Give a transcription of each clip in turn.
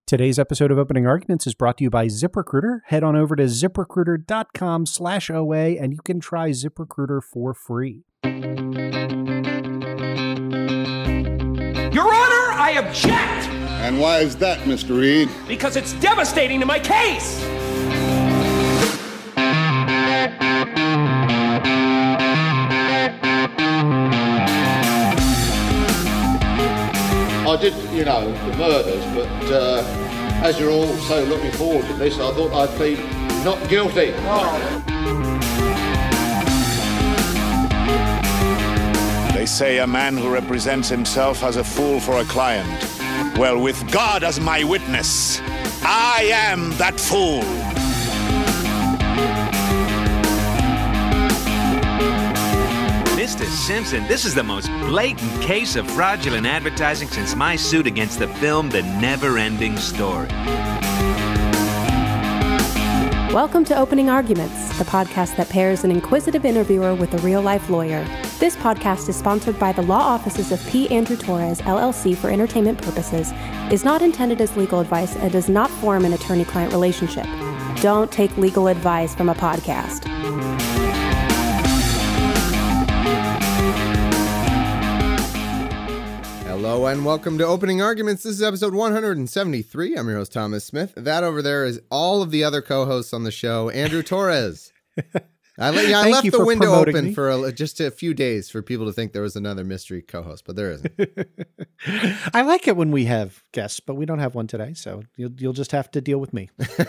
Today's episode of Opening Arguments is brought to you by ZipRecruiter. Head on over to ziprecruiter.com/OA and you can try ZipRecruiter for free. Your Honor, I object! And why is that, Mr. Reed? Because it's devastating to my case! I did, the murders, but as you're all so looking forward to this, I thought I'd plead not guilty. They say a man who represents himself as a fool for a client. Well, with God as my witness, I am that fool. Mr. Simpson, this is the most blatant case of fraudulent advertising since my suit against the film The Never-Ending Story. Welcome to Opening Arguments, the podcast that pairs an inquisitive interviewer with a real-life lawyer. This podcast is sponsored by the law offices of P. Andrew Torres, LLC for entertainment purposes, is not intended as legal advice, and does not form an attorney-client relationship. Don't take legal advice from a podcast. Hello and welcome to Opening Arguments. This is episode 173. I'm your host, Thomas Smith. That over there is all of the other co-hosts on the show, Andrew Torres. I left the window open for just a few days for people to think there was another mystery co-host, but there isn't. I like it when we have guests, but we don't have one today, so you'll just have to deal with me.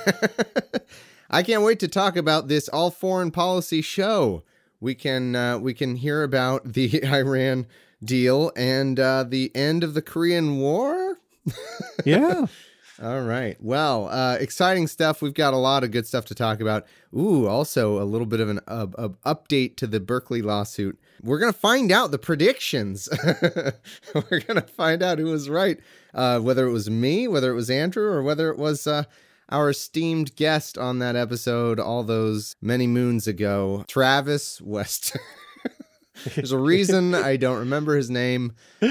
I can't wait to talk about this all foreign policy show. We can hear about the Iran deal and the end of the Korean War. Yeah. All right. Well, exciting stuff. We've got a lot of good stuff to talk about. Ooh, also a little bit of an update to the Berkeley lawsuit. We're going to find out the predictions. We're going to find out who was right, whether it was me, whether it was Andrew, or whether it was our esteemed guest on that episode all those many moons ago, Travis Wester. There's a reason I don't remember his name.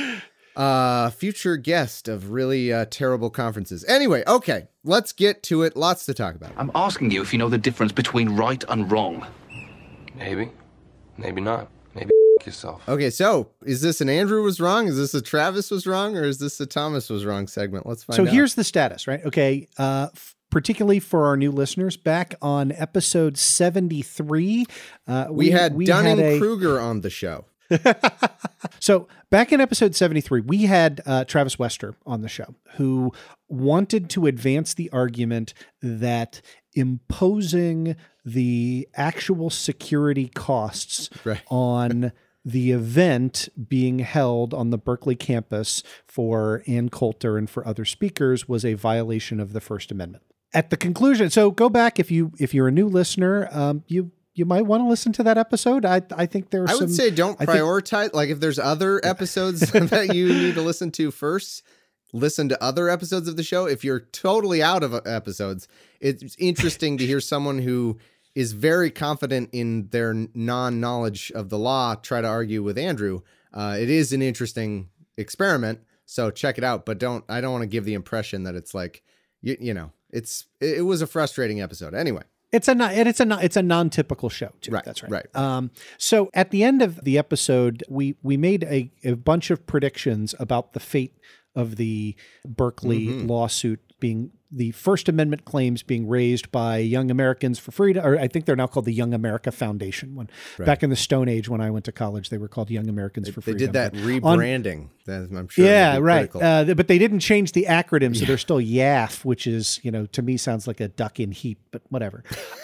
Future guest of really terrible conferences. Anyway, okay, let's get to it. Lots to talk about. I'm asking you if you know the difference between right and wrong. Maybe. Maybe not. Maybe yourself. Okay, so is this an Andrew was wrong? Is this a Travis was wrong? Or is this a Thomas was wrong segment? Let's find out. So here's the status, right? Okay, particularly for our new listeners, back on episode 73, we had Dunning-Kruger on the show. So back in episode 73, we had Travis Wester on the show, who wanted to advance the argument that imposing the actual security costs on the event being held on the Berkeley campus for Ann Coulter and for other speakers was a violation of the First Amendment. At the conclusion, so go back if you're a new listener, you might want to listen to that episode. I think there's I would say don't prioritize. Like if there's other episodes that you need to listen to first, listen to other episodes of the show. If you're totally out of episodes, it's interesting to hear someone who is very confident in their non-knowledge of the law try to argue with Andrew. It is an interesting experiment, so check it out. But I don't want to give the impression that it's like, it was a frustrating episode. Anyway. It's a non-typical show too. Right, that's right. Right. So at the end of the episode, we made a bunch of predictions about the fate of the Berkeley lawsuit, being the First Amendment claims being raised by Young Americans for Freedom, or I think they're now called the Young America Foundation. Back in the Stone Age, when I went to college, they were called Young Americans for Freedom. They did that rebranding. I'm sure. Yeah, right. But they didn't change the acronym, so they're still YAF, which is, to me sounds like a duck in heap, but whatever.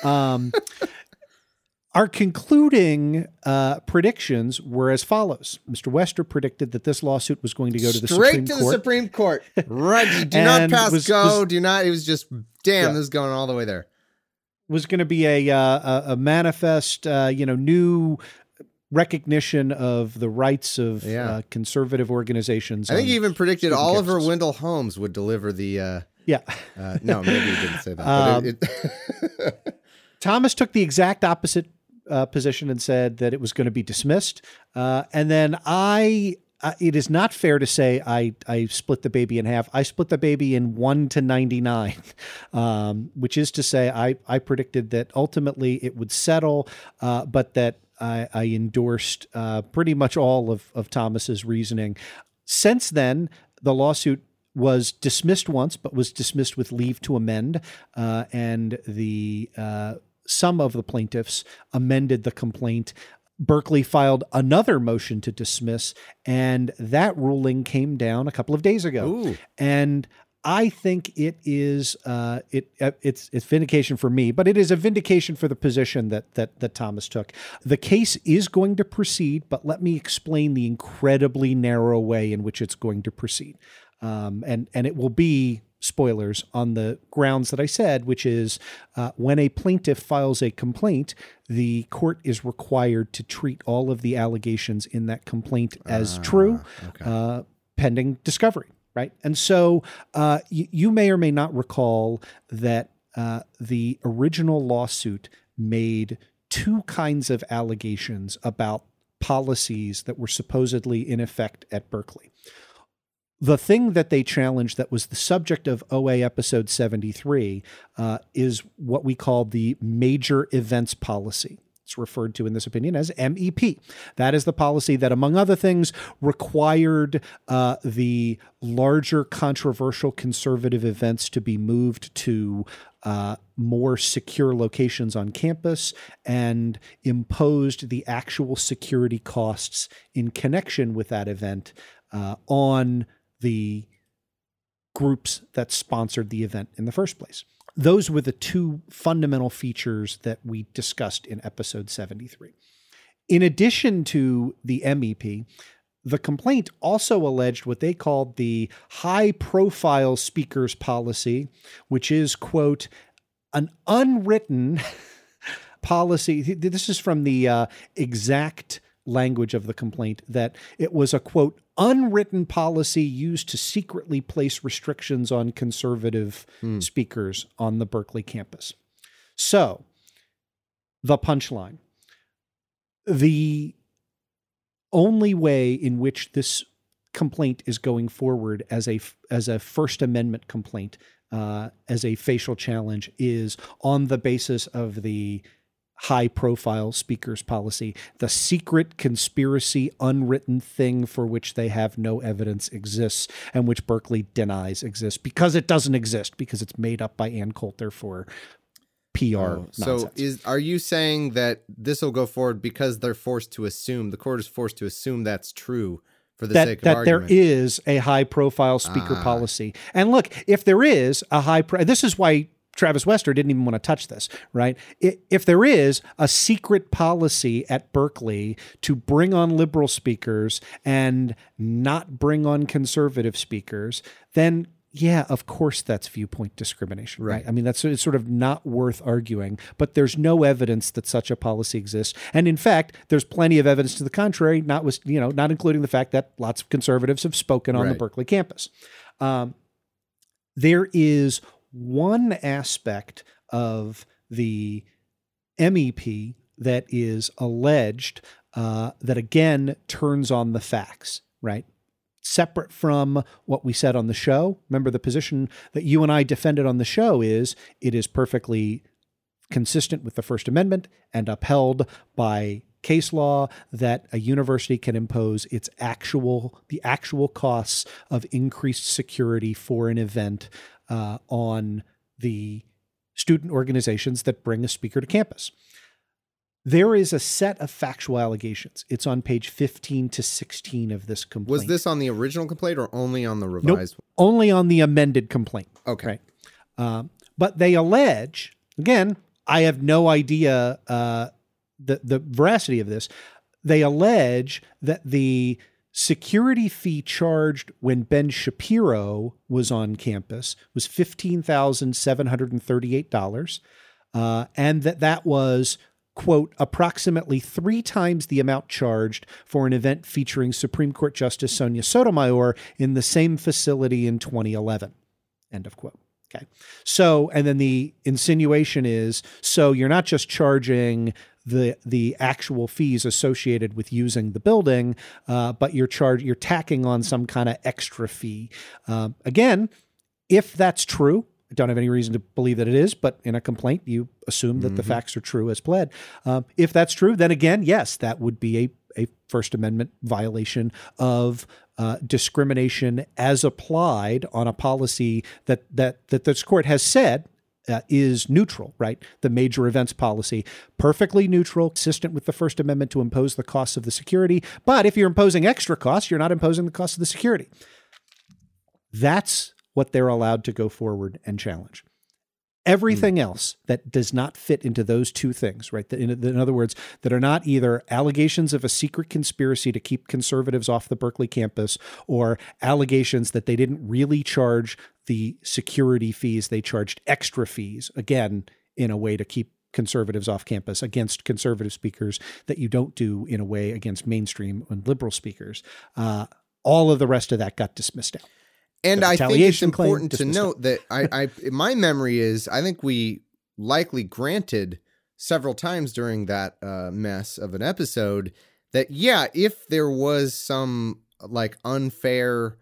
Our concluding predictions were as follows. Mr. Wester predicted that this lawsuit was going to go to the Supreme Court. Straight to the Supreme Court. Right. Do not pass go. Do not. It was just, this is going all the way there. Was going to be a manifest, new recognition of the rights of conservative organizations. I think he even predicted Oliver Wendell Holmes would deliver the... no, maybe he didn't say that. Thomas took the exact opposite position and said that it was going to be dismissed. And then I it is not fair to say I split the baby in half. I split the baby in 1 to 99, which is to say I predicted that ultimately it would settle, but that I endorsed pretty much all of Thomas's reasoning. Since then, the lawsuit was dismissed once, but was dismissed with leave to amend, and some of the plaintiffs amended the complaint. Berkeley filed another motion to dismiss, and that ruling came down a couple of days ago. Ooh. And I think it is it's vindication for me, but it is a vindication for the position that Thomas took. The case is going to proceed, but let me explain the incredibly narrow way in which it's going to proceed. And it will be spoilers on the grounds that I said, which is when a plaintiff files a complaint, the to is required to treat all of the allegations in that complaint as true, pending discovery. Right. And so you may or may not recall that the original lawsuit made two kinds of allegations about policies that were supposedly in effect at Berkeley. The thing that they challenged that was the subject of OA episode 73 is what we call the major events policy. It's referred to in this opinion as MEP. That is the policy that, among other things, required the larger controversial conservative events to be moved to more secure locations on campus and imposed the actual security costs in connection with that event on the groups that sponsored the event in the first place. Those were the two fundamental features that we discussed in episode 73. In addition to the MEP, the complaint also alleged what they called the high-profile speakers policy, which is, quote, an unwritten policy. This is from the exact language of the complaint, that it was a, quote, unwritten policy used to secretly place restrictions on conservative speakers on the Berkeley campus. So, the punchline. The only way in which this complaint is going forward as a First Amendment complaint, as a facial challenge, is on the basis of the high-profile speakers policy, the secret conspiracy, unwritten thing for which they have no evidence exists and which Berkeley denies exists because it doesn't exist, because it's made up by Ann Coulter for PR nonsense. So are you saying that this will go forward because they're forced to assume, the court is forced to assume that's true for the sake of argument? That there is a high-profile speaker policy. And look, if there is a this is why Travis Wester didn't even want to touch this, right? If there is a secret policy at Berkeley to bring on liberal speakers and not bring on conservative speakers, then yeah, of course that's viewpoint discrimination, right? I mean, it's sort of not worth arguing, but there's no evidence that such a policy exists. And in fact, there's plenty of evidence to the contrary, not including the fact that lots of conservatives have spoken on the Berkeley campus. There is one aspect of the MEP that is alleged that again turns on the facts, right? Separate from what we said on the show. Remember, the position that you and I defended on the show is it is perfectly consistent with the First Amendment and upheld by case law that a university can impose the actual costs of increased security for an event on the student organizations that bring a speaker to campus. There is a set of factual allegations. It's on page 15 to 16 of this complaint. Was this on the original complaint or only on the revised? Nope, only on the amended complaint. Okay. Right? But they allege, again, I have no idea the veracity of this. They allege that the security fee charged when Ben Shapiro was on campus was $15,738, and that was, quote, approximately 3 times the amount charged for an event featuring Supreme Court Justice Sonia Sotomayor in the same facility in 2011, end of quote. Okay. So, and then the insinuation is, so you're not just charging the actual fees associated with using the building, but you're tacking on some kind of extra fee. Again, if that's true, I don't have any reason to believe that it is, but in a complaint, you assume that the facts are true as pled. If that's true, then again, yes, that would be a First Amendment violation of discrimination as applied on a policy that this court has said is neutral, right? The major events policy, perfectly neutral, consistent with the First Amendment to impose the costs of the security. But if you're imposing extra costs, you're not imposing the cost of the security. That's what they're allowed to go forward and challenge. Everything else that does not fit into those two things, right? In other words, that are not either allegations of a secret conspiracy to keep conservatives off the Berkeley campus or allegations that they didn't really charge the security fees, they charged extra fees, again, in a way to keep conservatives off campus against conservative speakers that you don't do in a way against mainstream and liberal speakers. All of the rest of that got dismissed out. And I think it's important to note that my memory is, I think we likely granted several times during that mess of an episode that, yeah, if there was some like unfair,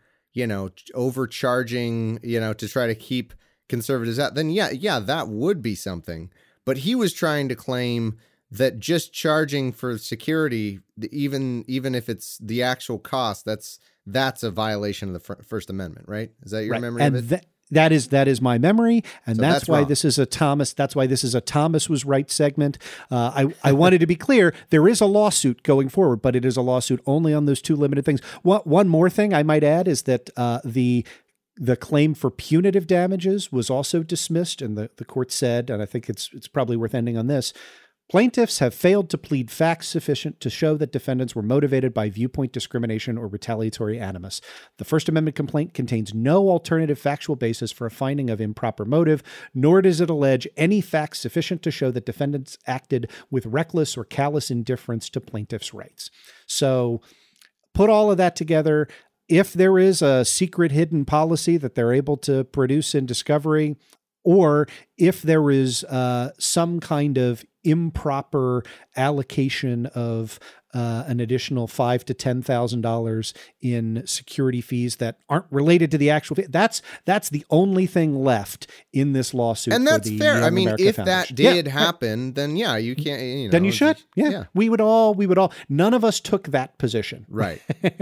overcharging, to try to keep conservatives out, then yeah, that would be something. But he was trying to claim that just charging for security, even if it's the actual cost, that's a violation of the First Amendment, right? Is that your memory of it? That is my memory, and so that's why this is a Thomas. That's why this is a Thomas was right segment. I wanted to be clear. There is a lawsuit going forward, but it is a lawsuit only on those two limited things. One more thing I might add is that the claim for punitive damages was also dismissed, and the court said, and I think it's probably worth ending on this. Plaintiffs have failed to plead facts sufficient to show that defendants were motivated by viewpoint discrimination or retaliatory animus. The First Amendment complaint contains no alternative factual basis for a finding of improper motive, nor does it allege any facts sufficient to show that defendants acted with reckless or callous indifference to plaintiffs' rights. So put all of that together. If there is a secret hidden policy that they're able to produce in discovery, or if there is some kind of improper allocation of an additional $5,000 to $10,000 in security fees that aren't related to the actual fee, that's the only thing left in this lawsuit. And that's fair. Young I mean, America if Foundation. that did happen, then yeah, you can't. Then you should. Yeah. We would all. None of us took that position. Right.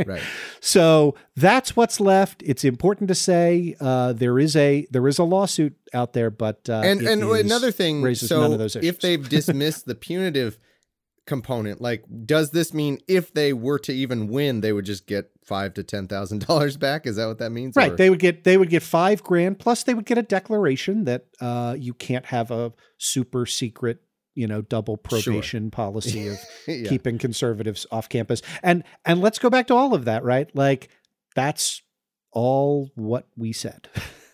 So that's what's left. It's important to say there is a lawsuit out there, but and another thing raises so none of those issues. If they've dismissed the punitive component, like, does this mean if they were to even win, they would just get $5,000 to $10,000 back? Is that what that means? Right. Or? They would get $5,000 plus they would get a declaration that you can't have a super secret, double probation policy of keeping conservatives off campus. And let's go back to all of that, right? Like, that's all what we said.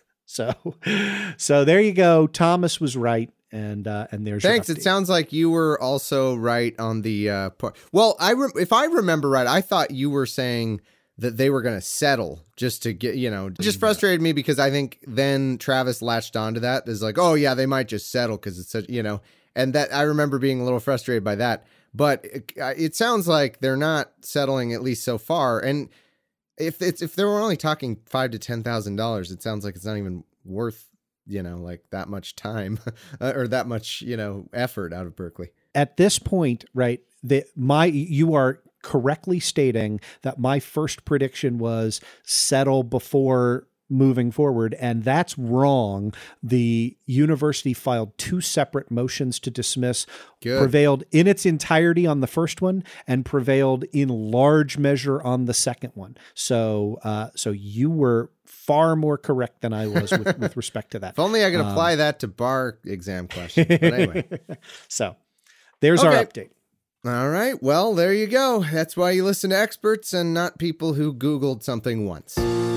So there you go. Thomas was right. And there's thanks. It sounds like you were also right on the part. Well, if I remember right, I thought you were saying that they were going to settle just to get, it just frustrated me because I think then Travis latched onto that. Is like, oh yeah, they might just settle because it's such, and that I remember being a little frustrated by that. But it sounds like they're not settling, at least so far. And if they were only talking $5,000 to $10,000, it sounds like it's not even worth like that much time or that much, effort out of Berkeley. At this point, right, you are correctly stating that my first prediction was settle before moving forward, and that's wrong. The university filed 2 separate motions to dismiss, prevailed in its entirety on the first one, and prevailed in large measure on the second one. So you were far more correct than I was with respect to that. If only I could apply that to bar exam questions. But anyway. So there's our update. All right. Well, there you go. That's why you listen to experts and not people who Googled something once.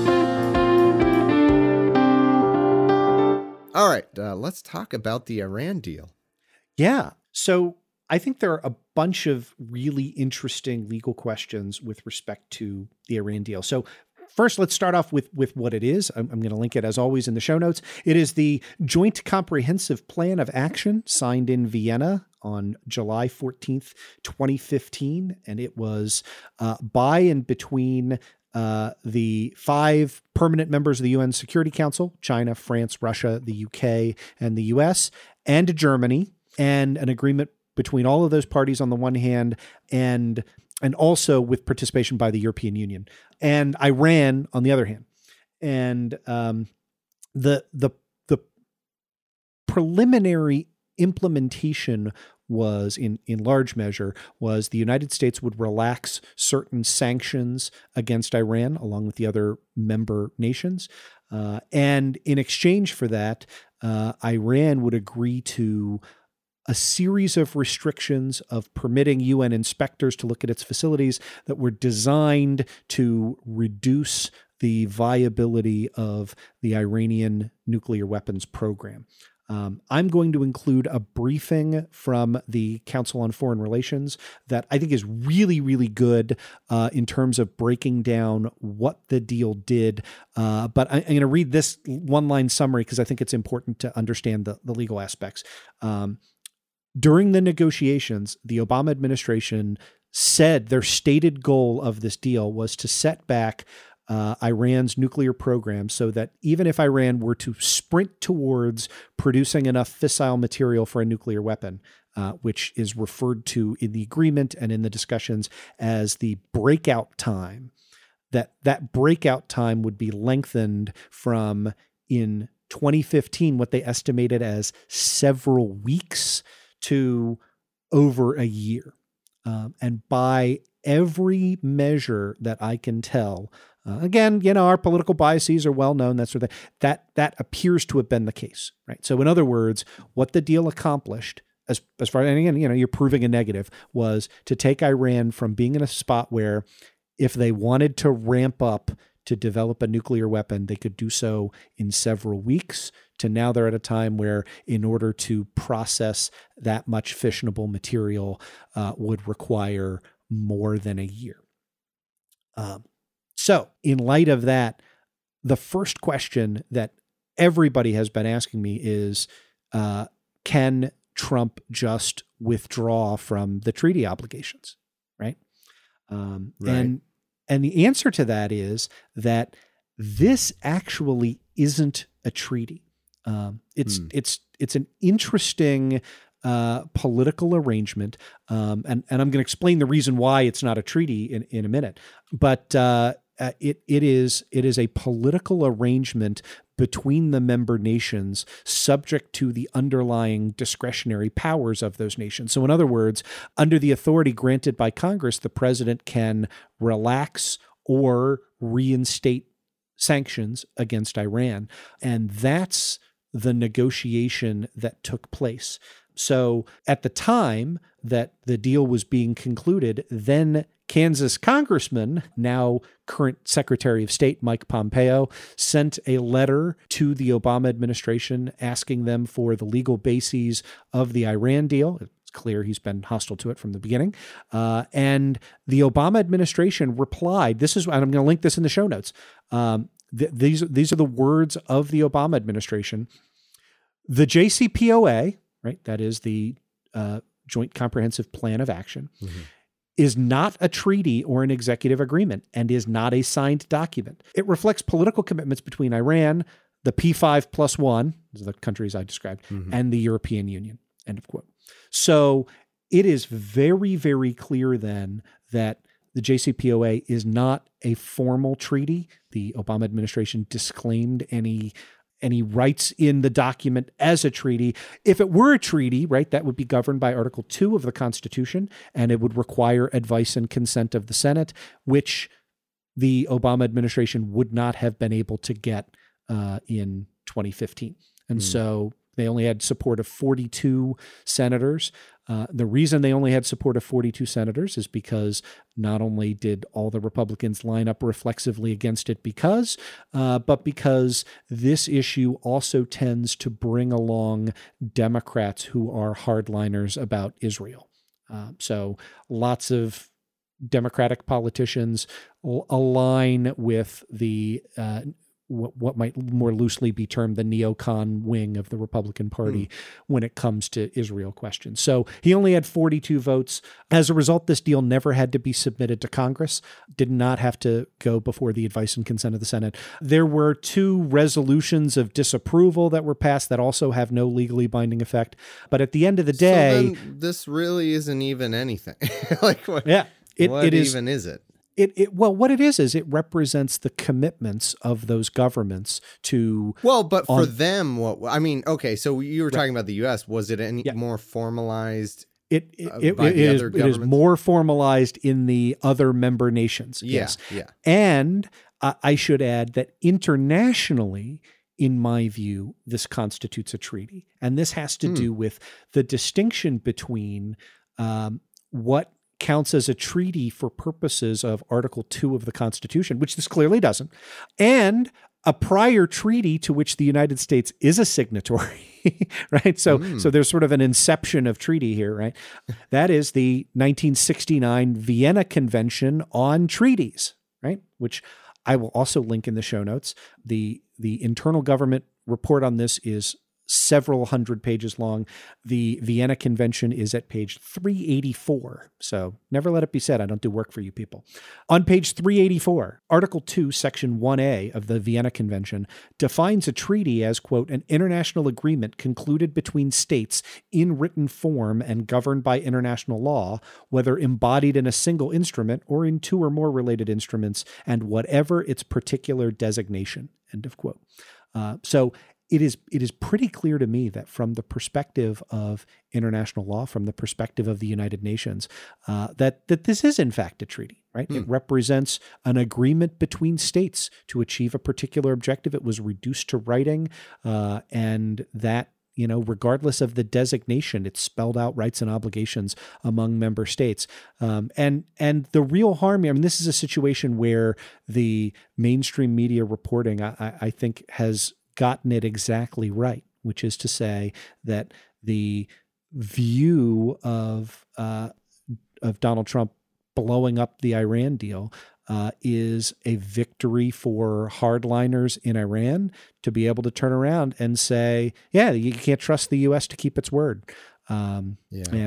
All right. Let's talk about the Iran deal. Yeah. So I think there are a bunch of really interesting legal questions with respect to the Iran deal. So First, let's start off with what it is. I'm going to link it, as always, in the show notes. It is the Joint Comprehensive Plan of Action signed in Vienna on July 14th, 2015. And it was by and between the 5 permanent members of the UN Security Council, China, France, Russia, the UK, and the US, and Germany, and an agreement between all of those parties on the one hand, and also with participation by the European Union and Iran on the other hand. And the preliminary implementation was in large measure was the United States would relax certain sanctions against Iran along with the other member nations. And in exchange for that, Iran would agree to a series of restrictions of permitting UN inspectors to look at its facilities that were designed to reduce the viability of the Iranian nuclear weapons program. I'm going to include a briefing from the Council on Foreign Relations that I think is really, really good in terms of breaking down what the deal did. But I'm going to read this one-line summary because I think it's important to understand the legal aspects. During the negotiations, the Obama administration said their stated goal of this deal was to set back Iran's nuclear program so that even if Iran were to sprint towards producing enough fissile material for a nuclear weapon, which is referred to in the agreement and in the discussions as the breakout time, that breakout time would be lengthened from, in 2015, what they estimated as several weeks to over a year. And by every measure that I can tell, again, our political biases are well known, that sort of thing, that appears to have been the case, right? So in other words, what the deal accomplished, as far as, and again, you're proving a negative, was to take Iran from being in a spot where if they wanted to ramp up to develop a nuclear weapon, they could do so in several weeks, to now they're at a time where in order to process that much fissionable material would require more than a year. So in light of that, the first question that everybody has been asking me is, can Trump just withdraw from the treaty obligations, right? Right. And the answer to that is that this actually isn't a treaty. It's an interesting political arrangement, and I'm going to explain the reason why it's not a treaty in a minute. But it is a political arrangement between the member nations, subject to the underlying discretionary powers of those nations. So in other words, under the authority granted by Congress, the president can relax or reinstate sanctions against Iran. And that's the negotiation that took place. So at the time that the deal was being concluded, then Kansas Congressman, now current Secretary of State Mike Pompeo, sent a letter to the Obama administration asking them for the legal bases of the Iran deal. It's clear he's been hostile to it from the beginning. And the Obama administration replied, and I'm going to link this in the show notes. These are the words of the Obama administration. The JCPOA, right, that is the Joint Comprehensive Plan of Action, is not a treaty or an executive agreement and is not a signed document. It reflects political commitments between Iran, the P5+1, these are the countries I described, and the European Union, end of quote. So it is very, very clear then that the JCPOA is not a formal treaty. The Obama administration disclaimed any rights in the document as a treaty. If it were a treaty, right, that would be governed by Article 2 of the Constitution, and it would require advice and consent of the Senate, which the Obama administration would not have been able to get in 2015. And so they only had support of 42 senators. The reason they only had support of 42 senators is because not only did all the Republicans line up reflexively against it but because this issue also tends to bring along Democrats who are hardliners about Israel. So lots of Democratic politicians align with the what might more loosely be termed the neocon wing of the Republican Party when it comes to Israel questions. So he only had 42 votes. As a result, this deal never had to be submitted to Congress, did not have to go before the advice and consent of the Senate. There were 2 resolutions of disapproval that were passed that also have no legally binding effect. But at the end of the day... So then this really isn't even anything. Like, what, yeah, what even is it? Well, what it is it represents the commitments of those governments to. Well, but for them, okay, so you were talking about the U.S. Was it any more formalized? It is more formalized in the other member nations. Yes. Yeah. And I should add that internationally, in my view, this constitutes a treaty. And this has to do with the distinction between what counts as a treaty for purposes of Article 2 of the Constitution, which this clearly doesn't, and a prior treaty to which the United States is a signatory, right? So there's sort of an inception of treaty here, right? That is the 1969 Vienna Convention on Treaties, right? Which I will also link in the show notes. The internal government report on this is several hundred pages long. The Vienna Convention is at page 384. So never let it be said I don't do work for you people. On page 384, Article 2, Section 1A of the Vienna Convention defines a treaty as, quote, an international agreement concluded between states in written form and governed by international law, whether embodied in a single instrument or in 2 or more related instruments, and whatever its particular designation, end of quote. So it is pretty clear to me that from the perspective of international law, from the perspective of the United Nations, that this is in fact a treaty, right? It represents an agreement between states to achieve a particular objective. It was reduced to writing, and that, regardless of the designation, it spelled out rights and obligations among member states. And the real harm here, this is a situation where the mainstream media reporting, I think, has gotten it exactly right, which is to say that the view of Donald Trump blowing up the Iran deal is a victory for hardliners in Iran to be able to turn around and say, yeah, you can't trust the U.S. to keep its word. And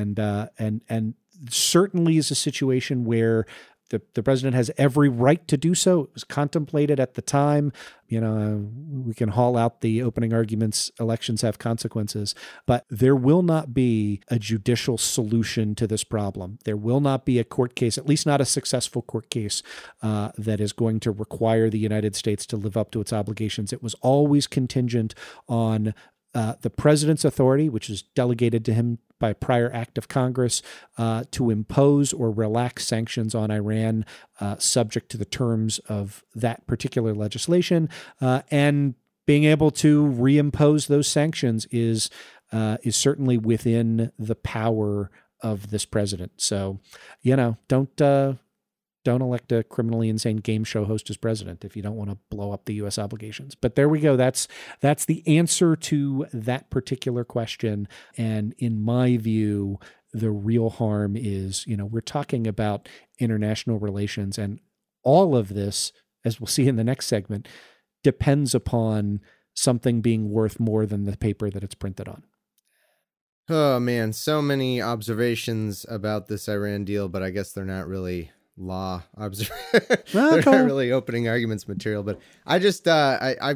certainly is a situation where the president has every right to do so. It was contemplated at the time. We can haul out the opening arguments, elections have consequences, but there will not be a judicial solution to this problem. There will not be a court case, at least not a successful court case, that is going to require the United States to live up to its obligations. It was always contingent on the president's authority, which is delegated to him by a prior act of Congress, to impose or relax sanctions on Iran subject to the terms of that particular legislation. And being able to reimpose those sanctions is certainly within the power of this president. So, don't elect a criminally insane game show host as president if you don't want to blow up the U.S. obligations. But there we go. That's the answer to that particular question. And in my view, the real harm is, we're talking about international relations, and all of this, as we'll see in the next segment, depends upon something being worth more than the paper that it's printed on. Oh, man. So many observations about this Iran deal, but I guess they're not really law they're not really opening arguments material, but I just I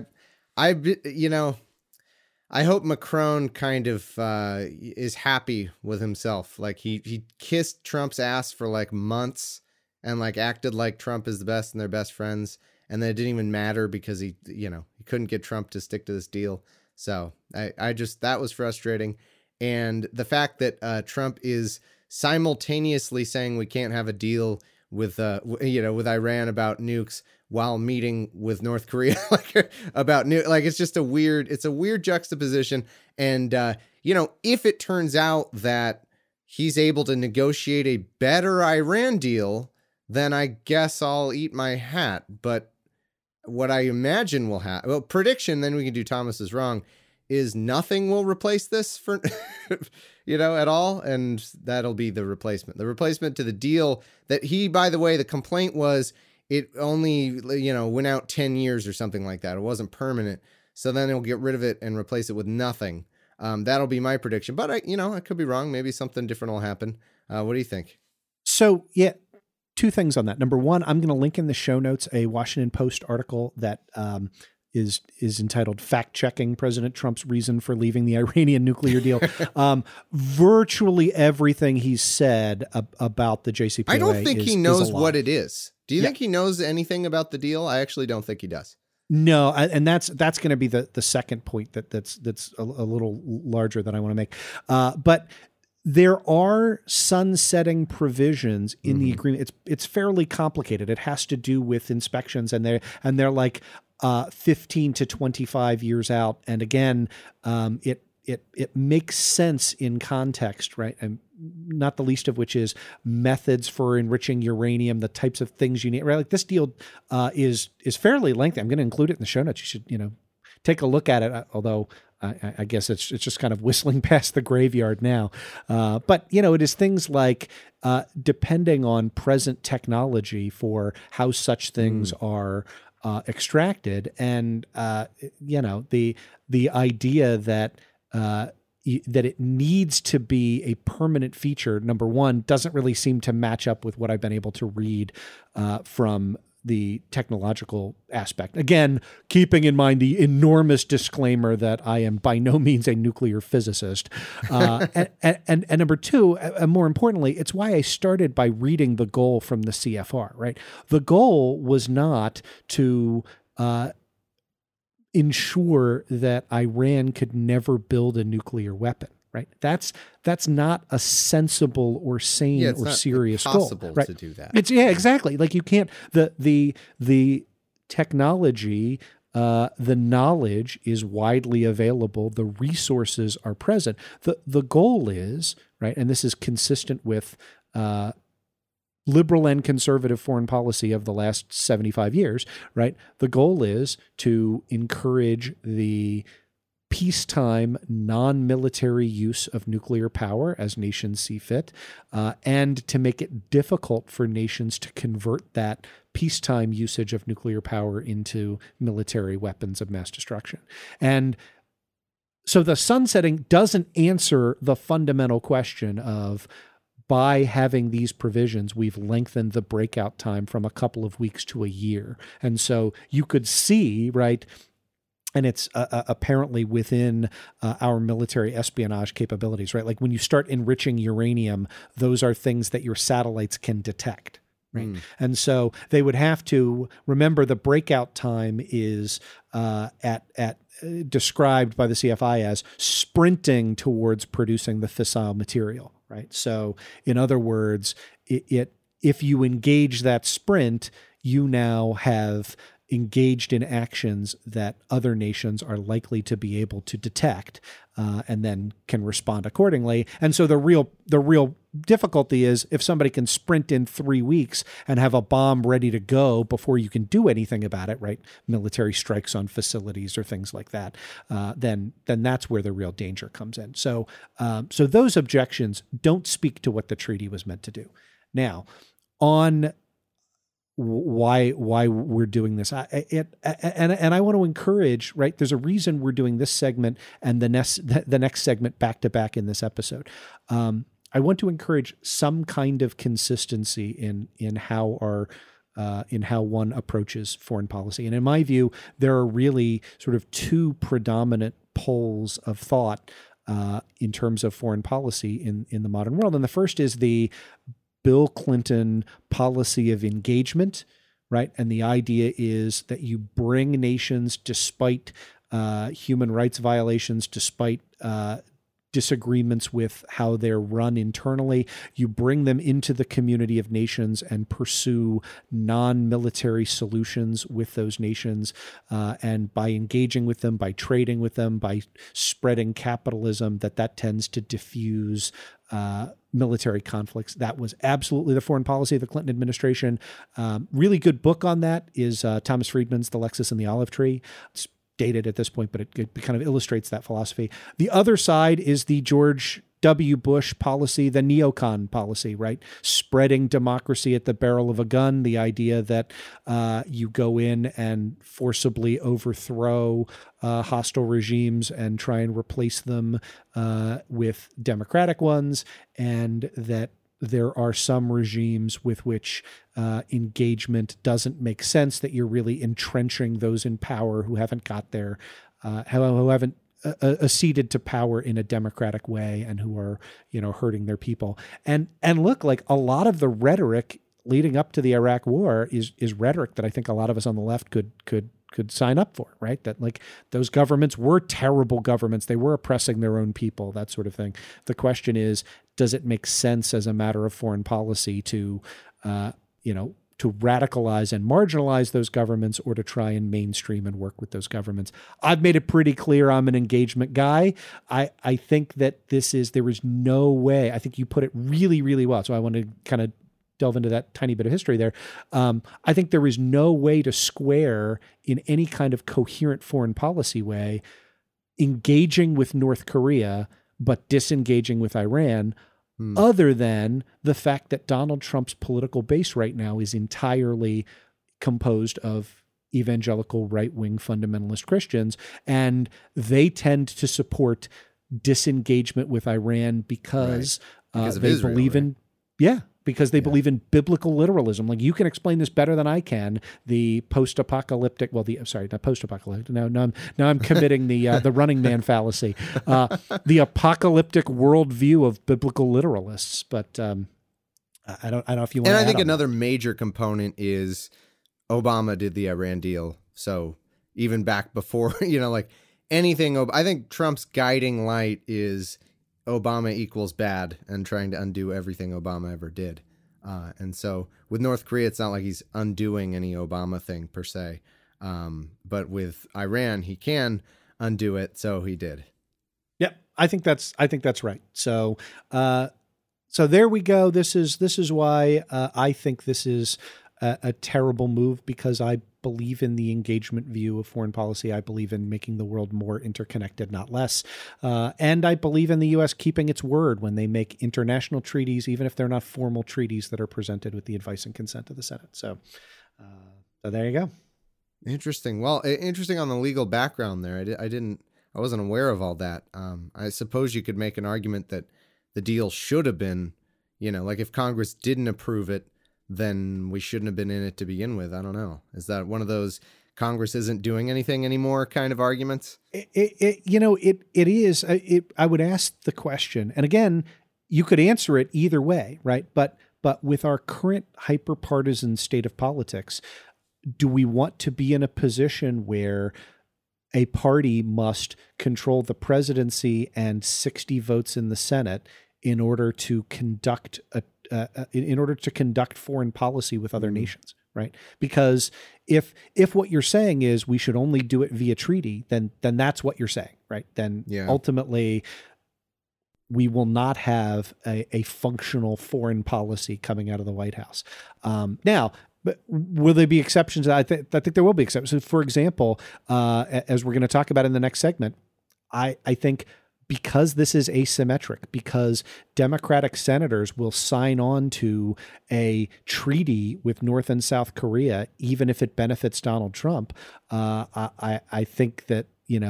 hope Macron kind of is happy with himself. Like he kissed Trump's ass for like months and like acted like Trump is the best and they're best friends, and then it didn't even matter because he couldn't get Trump to stick to this deal. So I just, that was frustrating. And the fact that Trump is simultaneously saying we can't have a deal with Iran about nukes while meeting with North Korea about it's just a weird juxtaposition. And if it turns out that he's able to negotiate a better Iran deal, then I guess I'll eat my hat. But what I imagine will happen, prediction, then we can do Thomas is wrong, is nothing will replace this for, at all. And that'll be the replacement to the deal that he, by the way, the complaint was it only, went out 10 years or something like that. It wasn't permanent. So then he'll get rid of it and replace it with nothing. That'll be my prediction, but I could be wrong. Maybe something different will happen. What do you think? So yeah, two things on that. Number one, I'm going to link in the show notes a Washington Post article that is entitled "Fact Checking President Trump's Reason for Leaving the Iranian Nuclear Deal." Virtually everything he said about the JCPOA. I don't think he knows what it is. Do you think he knows anything about the deal? I actually don't think he does. No, and that's going to be the second point that's a little larger than I want to make. But there are sunsetting provisions in the agreement. It's fairly complicated. It has to do with inspections, and they're like 15 to 25 years out. And again, it makes sense in context, right? And not the least of which is methods for enriching uranium, the types of things you need, right? Like this deal is fairly lengthy. I'm going to include it in the show notes. You should, take a look at it. Although I guess it's just kind of whistling past the graveyard now. But it is things like depending on present technology for how such things are extracted, and the idea that that it needs to be a permanent feature, number one, doesn't really seem to match up with what I've been able to read from the technological aspect. Again, keeping in mind the enormous disclaimer that I am by no means a nuclear physicist. And number two, and more importantly, it's why I started by reading the goal from the CFR, right? The goal was not to ensure that Iran could never build a nuclear weapon, right? That's not a sensible or sane or serious goal. Right? To do that. It's exactly. Like you can't, the technology, the knowledge is widely available. The resources are present. The goal is, right, and this is consistent with liberal and conservative foreign policy of the last 75 years, right? The goal is to encourage the peacetime, non-military use of nuclear power as nations see fit, and to make it difficult for nations to convert that peacetime usage of nuclear power into military weapons of mass destruction. And so the sunsetting doesn't answer the fundamental question of, by having these provisions, we've lengthened the breakout time from a couple of weeks to a year. And so you could see, right, and it's apparently within our military espionage capabilities, right? Like when you start enriching uranium, those are things that your satellites can detect, right? And so they would have to remember the breakout time is described by the CFI as sprinting towards producing the fissile material. Right. So in other words, if you engage that sprint, you now have engaged in actions that other nations are likely to be able to detect and then can respond accordingly. And so the real difficulty is if somebody can sprint in 3 weeks and have a bomb ready to go before you can do anything about it, right? Military strikes on facilities or things like that, then that's where the real danger comes in. So those objections don't speak to what the treaty was meant to do. Now, on why we're doing this, and I want to encourage, right? There's a reason we're doing this segment and the next segment back to back in this episode. I want to encourage some kind of consistency in how one approaches foreign policy. And in my view, there are really sort of two predominant poles of thought in terms of foreign policy in the modern world. And the first is the Bill Clinton policy of engagement, right? And the idea is that you bring nations despite human rights violations, despite disagreements with how they're run internally, you bring them into the community of nations and pursue non-military solutions with those nations. And by engaging with them, by trading with them, by spreading capitalism, that tends to diffuse military conflicts. That was absolutely the foreign policy of the Clinton administration. Really good book on that is Thomas Friedman's The Lexus and the Olive Tree. It's dated at this point, but it kind of illustrates that philosophy. The other side is the George W. Bush policy, the neocon policy, right? Spreading democracy at the barrel of a gun, the idea that you go in and forcibly overthrow hostile regimes and try and replace them with democratic ones, and that there are some regimes with which engagement doesn't make sense, that you're really entrenching those in power who haven't got there, who haven't acceded to power in a democratic way, and who are, hurting their people. And look, like a lot of the rhetoric leading up to the Iraq War is rhetoric that I think a lot of us on the left could sign up for, right? That like those governments were terrible governments. They were oppressing their own people, that sort of thing. The question is, does it make sense as a matter of foreign policy to radicalize and marginalize those governments, or to try and mainstream and work with those governments? I've made it pretty clear I'm an engagement guy. I think that there is no way. I think you put it really, really well. So I want to kind of delve into that tiny bit of history there. I think there is no way to square in any kind of coherent foreign policy way engaging with North Korea but disengaging with Iran, other than the fact that Donald Trump's political base right now is entirely composed of evangelical right-wing fundamentalist Christians, and they tend to support disengagement with Iran because they Israel, believe in because they believe in biblical literalism. Like, you can explain this better than I can. The post-apocalyptic, not post-apocalyptic. Now I'm committing the Running Man fallacy. The apocalyptic worldview of biblical literalists. But I don't know if you want. And I think another major component is Obama did the Iran deal. So even back before, like anything, I think Trump's guiding light is Obama equals bad and trying to undo everything Obama ever did. And so with North Korea, it's not like he's undoing any Obama thing per se. But with Iran, he can undo it. So he did. Yep. I think that's right. So there we go. This is why I think this is a terrible move, because I believe in the engagement view of foreign policy. I believe in making the world more interconnected, not less. And I believe in the U.S. keeping its word when they make international treaties, even if they're not formal treaties that are presented with the advice and consent of the Senate. So there you go. Interesting. Well, interesting on the legal background there. I wasn't aware of all that. I suppose you could make an argument that the deal should have been, like if Congress didn't approve it, then we shouldn't have been in it to begin with. I don't know. Is that one of those Congress isn't doing anything anymore kind of arguments? It is. I would ask the question, and again, you could answer it either way, right? But with our current hyper-partisan state of politics, do we want to be in a position where a party must control the presidency and 60 votes in the Senate in order to conduct foreign policy with other nations, right? Because if what you're saying is we should only do it via treaty, then that's what you're saying, right? Then ultimately we will not have a functional foreign policy coming out of the White House. Now, but will there be exceptions? I think there will be exceptions. For example, as we're going to talk about in the next segment, I think because this is asymmetric, because Democratic senators will sign on to a treaty with North and South Korea, even if it benefits Donald Trump, I think that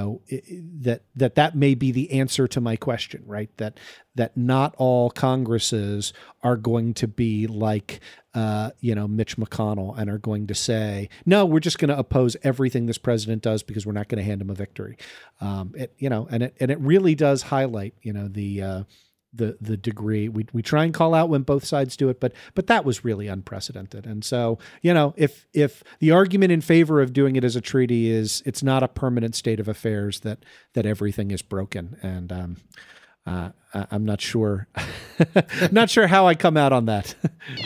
that may be the answer to my question, right? That not all Congresses are going to be like, Mitch McConnell and are going to say, no, we're just going to oppose everything this president does because we're not going to hand him a victory. And it really does highlight, the degree we try and call out when both sides do it, but that was really unprecedented. And so, if the argument in favor of doing it as a treaty is it's not a permanent state of affairs, that everything is broken. And I'm not sure, not sure how I come out on that.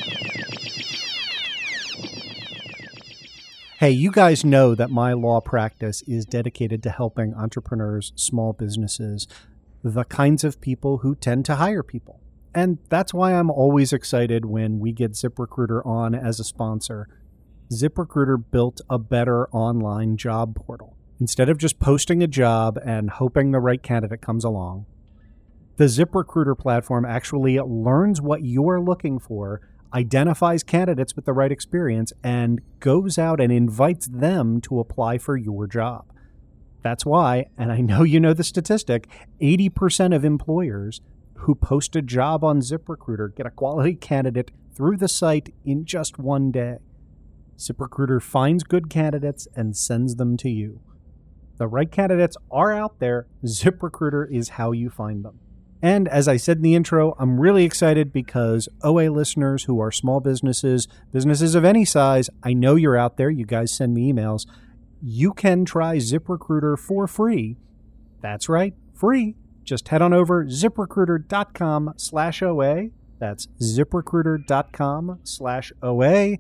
Hey, you guys know that my law practice is dedicated to helping entrepreneurs, small businesses, the kinds of people who tend to hire people. And that's why I'm always excited when we get ZipRecruiter on as a sponsor. ZipRecruiter built a better online job portal. instead of just posting a job and hoping the right candidate comes along, the ZipRecruiter platform actually learns what you're looking for, identifies candidates with the right experience, and goes out and invites them to apply for your job. That's why, and I know you know the statistic, 80% of employers who post a job on ZipRecruiter get a quality candidate through the site in just one day. ZipRecruiter finds good candidates and sends them to you. The right candidates are out there. ZipRecruiter is how you find them. And as I said in the intro, I'm really excited because OA listeners who are small businesses, businesses of any size, I know you're out there. You guys send me emails. You can try ZipRecruiter for free. That's right, free. Just head on over ZipRecruiter.com/OA. That's ZipRecruiter.com/OA.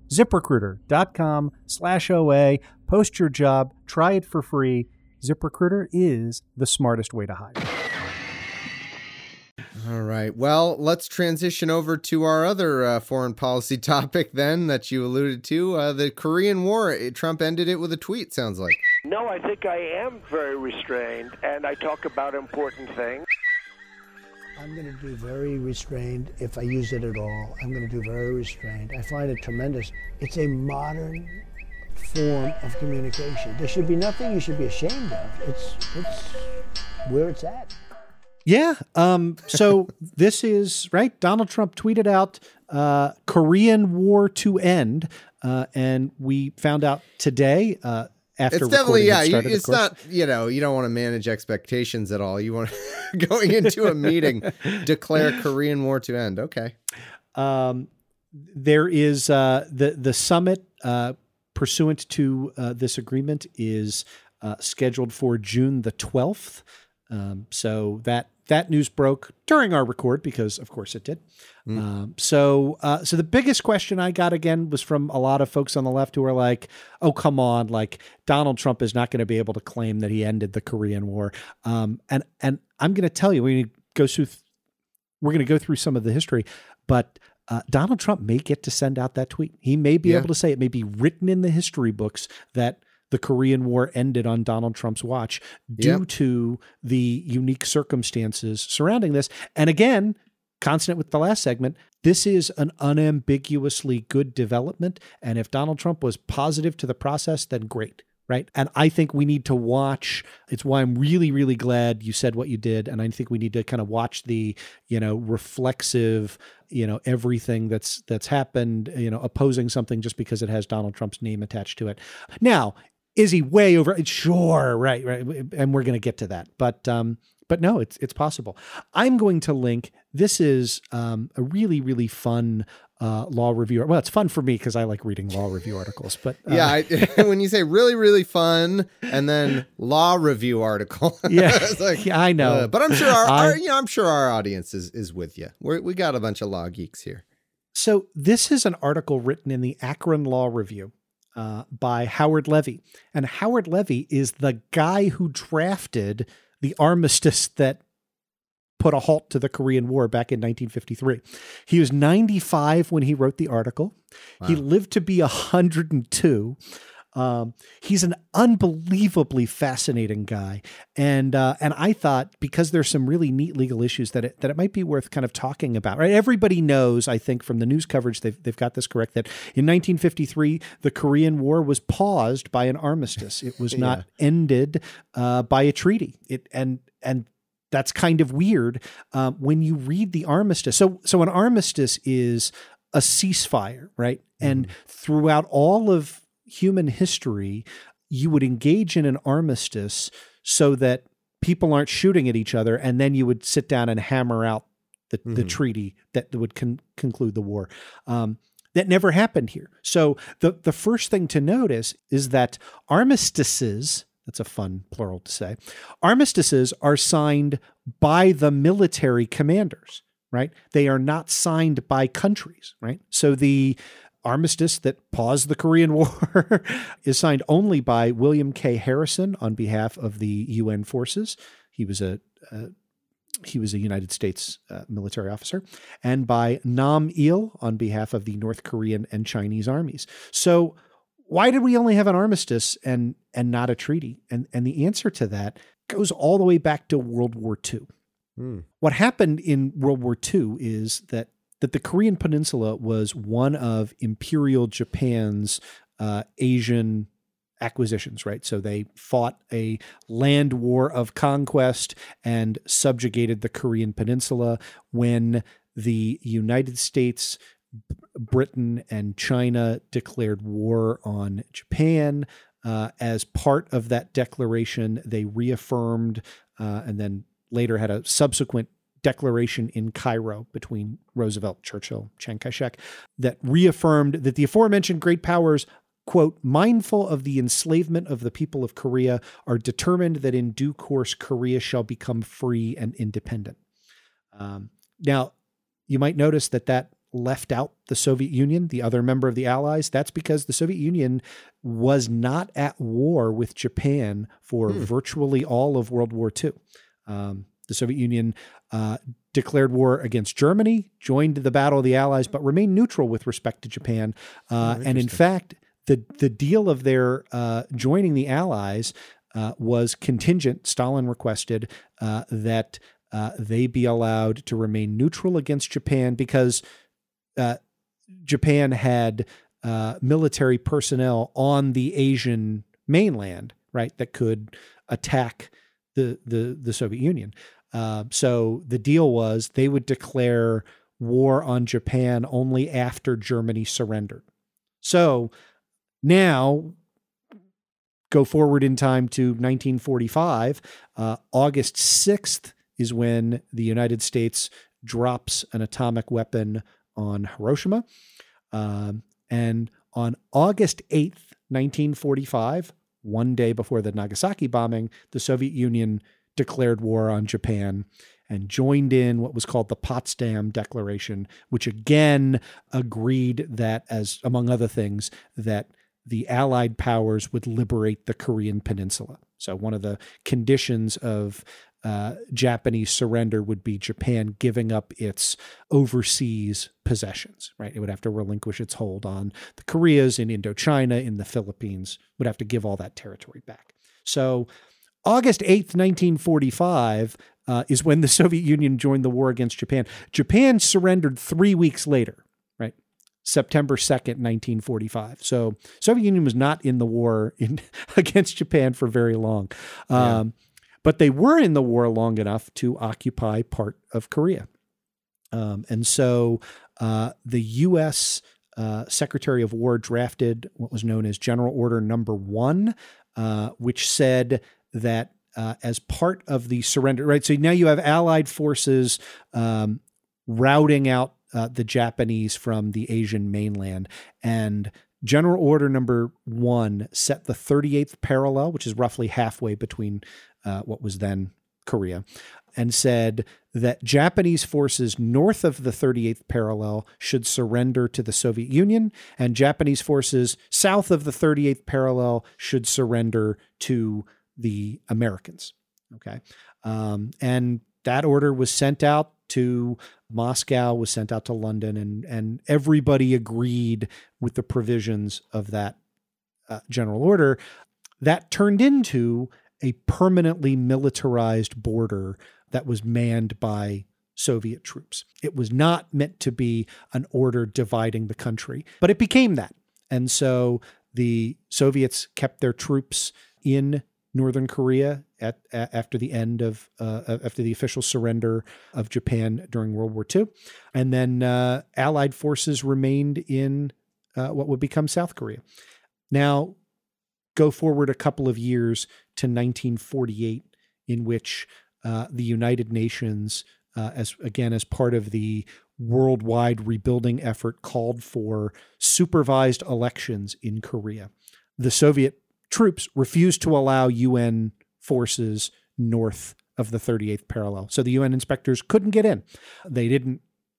ZipRecruiter.com/OA. Post your job. Try it for free. ZipRecruiter is the smartest way to hire. All right. Well, let's transition over to our other foreign policy topic then that you alluded to, the Korean War. Trump ended it with a tweet, sounds like. No, I think I am very restrained, and I talk about important things. I'm going to do very restrained if I use it at all. I'm going to do very restrained. I find it tremendous. It's a modern form of communication. There should be nothing you should be ashamed of. It's where it's at. Yeah. So this is right. Donald Trump tweeted out Korean War to end. And we found out today after it's definitely, yeah, started, it's not, you know, you don't want to manage expectations at all. You want to, going into a meeting, declare Korean War to end. Okay. There is the summit pursuant to this agreement is scheduled for June the 12th. So that news broke during our record because, of course, it did. So the biggest question I got again was from a lot of folks on the left who are like, "Oh, come on! Like Donald Trump is not going to be able to claim that he ended the Korean War." And I'm going to tell you, we're going to go through some of the history, but Donald Trump may get to send out that tweet. He may be able to say it may be written in the history books that the Korean War ended on Donald Trump's watch due to the unique circumstances surrounding this. And again, consonant with the last segment, this is an unambiguously good development. And if Donald Trump was positive to the process, then great, right? And I think we need to watch. It's why I'm really, really glad you said what you did. And I think we need to kind of watch the, reflexive, everything that's happened, opposing something just because it has Donald Trump's name attached to it. Now, is he way over? Sure, right, and we're going to get to that. But no, it's possible. I'm going to link. This is a really, really fun law review. Well, it's fun for me because I like reading law review articles. But when you say really, really fun, and then law review article, it's like, I know. But I'm sure I'm sure our audience is with you. We got a bunch of law geeks here. So this is an article written in the Akron Law Review. By Howard Levy. And Howard Levy is the guy who drafted the armistice that put a halt to the Korean War back in 1953. He was 95 when he wrote the article. Wow. He lived to be 102. He's an unbelievably fascinating guy. And I thought, because there's some really neat legal issues that it might be worth kind of talking about, right? Everybody knows, I think from the news coverage, they've got this correct, that in 1953, the Korean War was paused by an armistice. It was not ended by a treaty. And that's kind of weird when you read the armistice. So an armistice is a ceasefire, right? And throughout all of human history, you would engage in an armistice so that people aren't shooting at each other, and then you would sit down and hammer out the treaty that would conclude the war. That never happened here. So the first thing to notice is that armistices, that's a fun plural to say, armistices are signed by the military commanders, right? They are not signed by countries, right? So the armistice that paused the Korean War is signed only by William K. Harrison on behalf of the UN forces. He was a United States military officer, and by Nam Il on behalf of the North Korean and Chinese armies. So why did we only have an armistice and not a treaty? And the answer to that goes all the way back to World War II. What happened in World War II is that the Korean Peninsula was one of Imperial Japan's Asian acquisitions, right? So they fought a land war of conquest and subjugated the Korean Peninsula. When the United States, Britain, and China declared war on Japan, as part of that declaration, they reaffirmed and then later had a subsequent declaration in Cairo between Roosevelt, Churchill, Chiang Kai-shek that reaffirmed that the aforementioned great powers, quote, mindful of the enslavement of the people of Korea, are determined that in due course Korea shall become free and independent. Now, you might notice that left out the Soviet Union, the other member of the Allies. That's because the Soviet Union was not at war with Japan for virtually all of World War II. The Soviet Union declared war against Germany, joined the Battle of the Allies, but remained neutral with respect to Japan. And in fact, the deal of their joining the Allies was contingent. Stalin requested that they be allowed to remain neutral against Japan because Japan had military personnel on the Asian mainland, right, that could attack the Soviet Union. So the deal was they would declare war on Japan only after Germany surrendered. So now go forward in time to 1945. August 6th is when the United States drops an atomic weapon on Hiroshima. And on August 8th, 1945, one day before the Nagasaki bombing, the Soviet Union declared war on Japan and joined in what was called the Potsdam Declaration, which again agreed that, as among other things, that the Allied powers would liberate the Korean Peninsula. So one of the conditions of Japanese surrender would be Japan giving up its overseas possessions, right? It would have to relinquish its hold on the Koreas in Indochina, in the Philippines, would have to give all that territory back. So August 8th, 1945 is when the Soviet Union joined the war against Japan. Japan surrendered 3 weeks later, right? September 2nd, 1945. So Soviet Union was not in the war against Japan for very long. But they were in the war long enough to occupy part of Korea. And so the U.S. Secretary of War drafted what was known as General Order Number 1, which said that as part of the surrender, right? So now you have Allied forces routing out the Japanese from the Asian mainland. And General Order Number 1 set the 38th parallel, which is roughly halfway between what was then Korea, and said that Japanese forces north of the 38th parallel should surrender to the Soviet Union, and Japanese forces south of the 38th parallel should surrender to the Americans. Okay. And that order was sent out to Moscow, was sent out to London, and everybody agreed with the provisions of that general order. That turned into a permanently militarized border that was manned by Soviet troops. It was not meant to be an order dividing the country, but it became that. And so the Soviets kept their troops in Northern Korea after the end of after the official surrender of Japan during World War II, and then Allied forces remained in what would become South Korea. Now, go forward a couple of years to 1948, in which the United Nations, as part of the worldwide rebuilding effort, called for supervised elections in Korea. The Soviet troops refused to allow UN forces north of the 38th parallel. So the UN inspectors couldn't get in. They didn't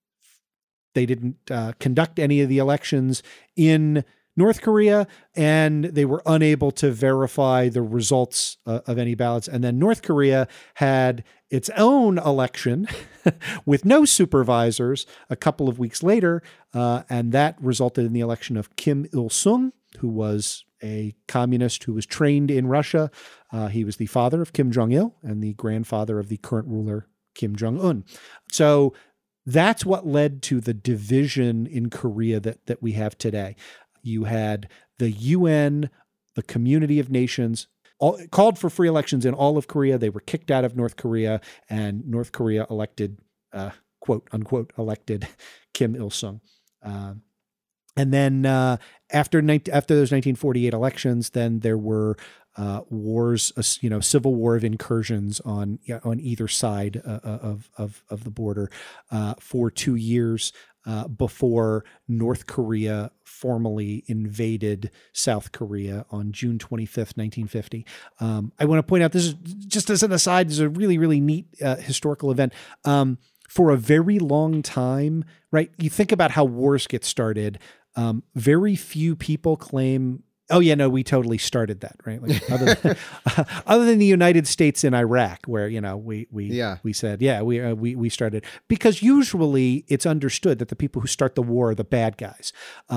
conduct any of the elections in North Korea, and they were unable to verify the results of any ballots. And then North Korea had its own election with no supervisors a couple of weeks later, and that resulted in the election of Kim Il-sung, who was a communist who was trained in Russia. He was the father of Kim Jong-il and the grandfather of the current ruler, Kim Jong-un. So that's what led to the division in Korea that we have today. You had the UN, the Community of Nations, called for free elections in all of Korea. They were kicked out of North Korea, and North Korea elected, quote unquote, elected Kim Il-sung. And then after those 1948 elections, then there were wars, civil war of incursions on either side of the border for 2 years before North Korea formally invaded South Korea on June 25th, 1950. I want to point out, this is just as an aside, this is a really, really neat historical event. For a very long time, right? You think about how wars get started. Very few people claim, oh yeah, no, we totally started that, right? Like other than the United States in Iraq, where we said, yeah, we started, because usually it's understood that the people who start the war are the bad guys.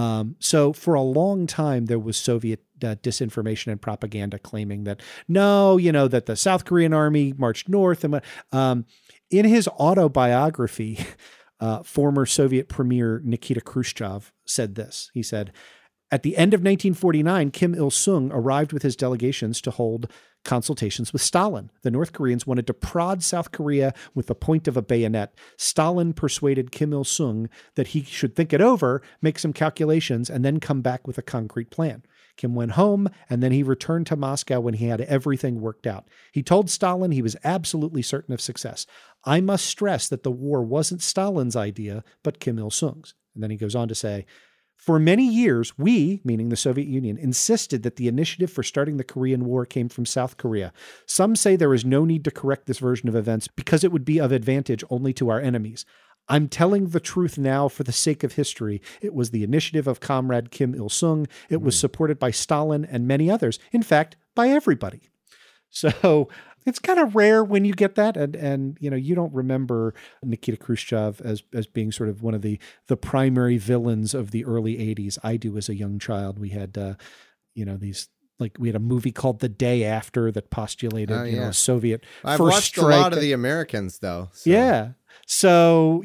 So for a long time there was Soviet disinformation and propaganda claiming that that the South Korean army marched north. And in his autobiography, former Soviet Premier Nikita Khrushchev said this. He said, at the end of 1949, Kim Il-sung arrived with his delegations to hold consultations with Stalin. The North Koreans wanted to prod South Korea with the point of a bayonet. Stalin persuaded Kim Il-sung that he should think it over, make some calculations, and then come back with a concrete plan. Kim went home, and then he returned to Moscow when he had everything worked out. He told Stalin he was absolutely certain of success. I must stress that the war wasn't Stalin's idea, but Kim Il-sung's. And then he goes on to say, for many years, we, meaning the Soviet Union, insisted that the initiative for starting the Korean War came from South Korea. Some say there is no need to correct this version of events because it would be of advantage only to our enemies. I'm telling the truth now for the sake of history. It was the initiative of Comrade Kim Il-sung. It was supported by Stalin and many others. In fact, by everybody. So it's kind of rare when you get that. And you don't remember Nikita Khrushchev as being sort of one of the primary villains of the early 80s. I do as a young child. We had, we had a movie called The Day After that postulated, a Soviet I've first watched strike. a lot of The Americans, though. So. Yeah. So,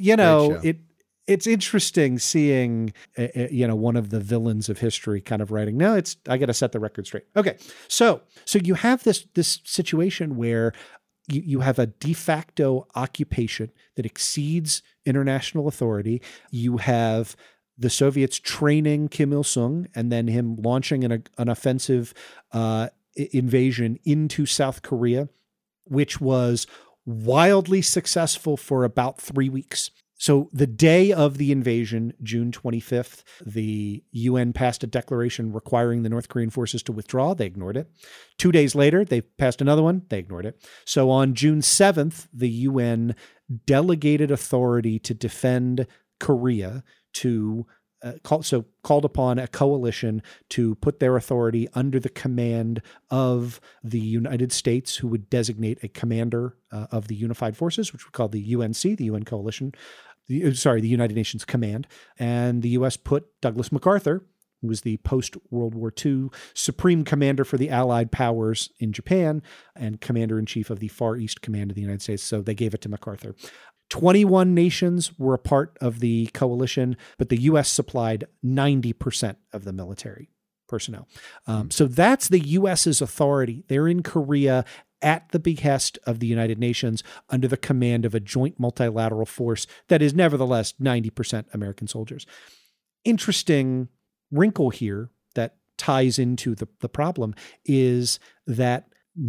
it's interesting seeing, one of the villains of history kind of writing, I got to set the record straight. Okay. So you have this situation where you have a de facto occupation that exceeds international authority. You have the Soviets training Kim Il-sung and then him launching an offensive invasion into South Korea, which was wildly successful for about 3 weeks. So the day of the invasion, June 25th, the UN passed a declaration requiring the North Korean forces to withdraw. They ignored it. 2 days later, they passed another one. They ignored it. So on June 7th, the UN delegated authority to defend Korea to called upon a coalition to put their authority under the command of the United States, who would designate a commander of the unified forces, which we call the UNC, the UN coalition, the United Nations Command. And the U.S. put Douglas MacArthur, who was the post-World War II Supreme Commander for the Allied powers in Japan and Commander-in-Chief of the Far East Command of the United States. So they gave it to MacArthur. 21 nations were a part of the coalition, but the U.S. supplied 90% of the military personnel. So that's the U.S.'s authority. They're in Korea at the behest of the United Nations under the command of a joint multilateral force that is nevertheless 90% American soldiers. Interesting wrinkle here that ties into the problem is that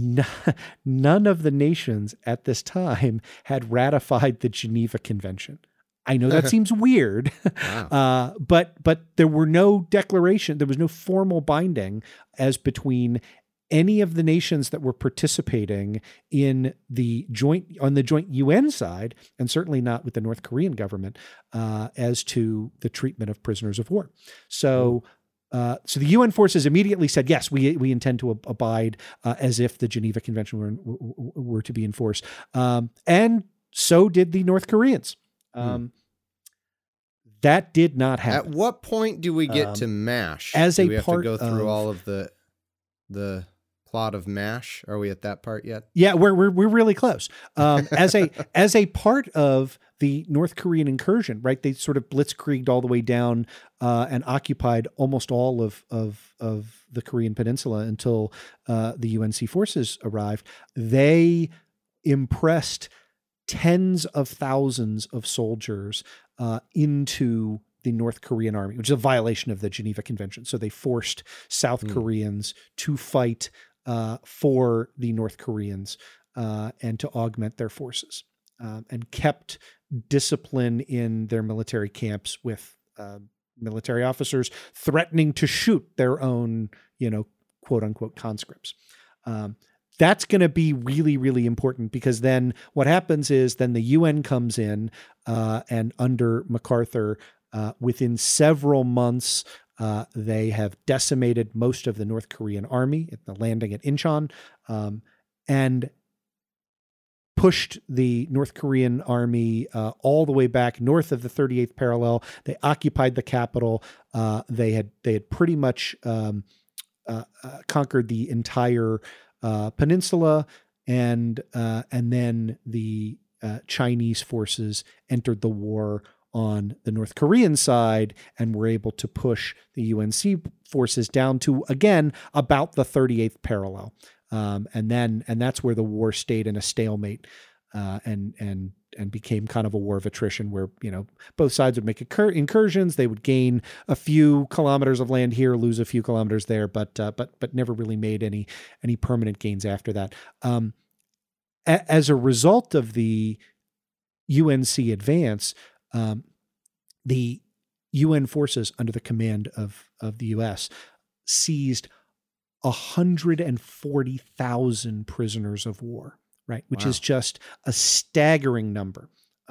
none of the nations at this time had ratified the Geneva Convention. I know that seems weird, wow. But there were no declaration. There was no formal binding as between any of the nations that were participating in on the joint UN side, and certainly not with the North Korean government, as to the treatment of prisoners of war. So the UN forces immediately said, yes, we intend to abide as if the Geneva Convention were to be enforced. And so did the North Koreans. That did not happen. At what point do we get to MASH? As do a we have part to go through of, all of the plot of MASH? Are we at that part yet? Yeah, we're really close. As a part of the North Korean incursion, right? They sort of blitzkrieged all the way down and occupied almost all of the Korean Peninsula until the UNC forces arrived. They impressed tens of thousands of soldiers into the North Korean army, which is a violation of the Geneva Convention. So they forced South Koreans to fight for the North Koreans and to augment their forces, and kept discipline in their military camps with military officers threatening to shoot their own, quote unquote conscripts. That's going to be really, really important, because then what happens is then the UN comes in and under MacArthur, within several months, they have decimated most of the North Korean army at the landing at Incheon, and pushed the North Korean army all the way back north of the 38th parallel. They occupied the capital. They had pretty much conquered the entire peninsula, and then the Chinese forces entered the war on the North Korean side and were able to push the UNC forces down to, again, about the 38th parallel. And that's where the war stayed in a stalemate, and became kind of a war of attrition, where, both sides would make incursions. They would gain a few kilometers of land here, lose a few kilometers there, but never really made any permanent gains after that. As a result of the UNC advance, the UN forces under the command of the U.S. seized 140,000 prisoners of war, right? Which is just a staggering number.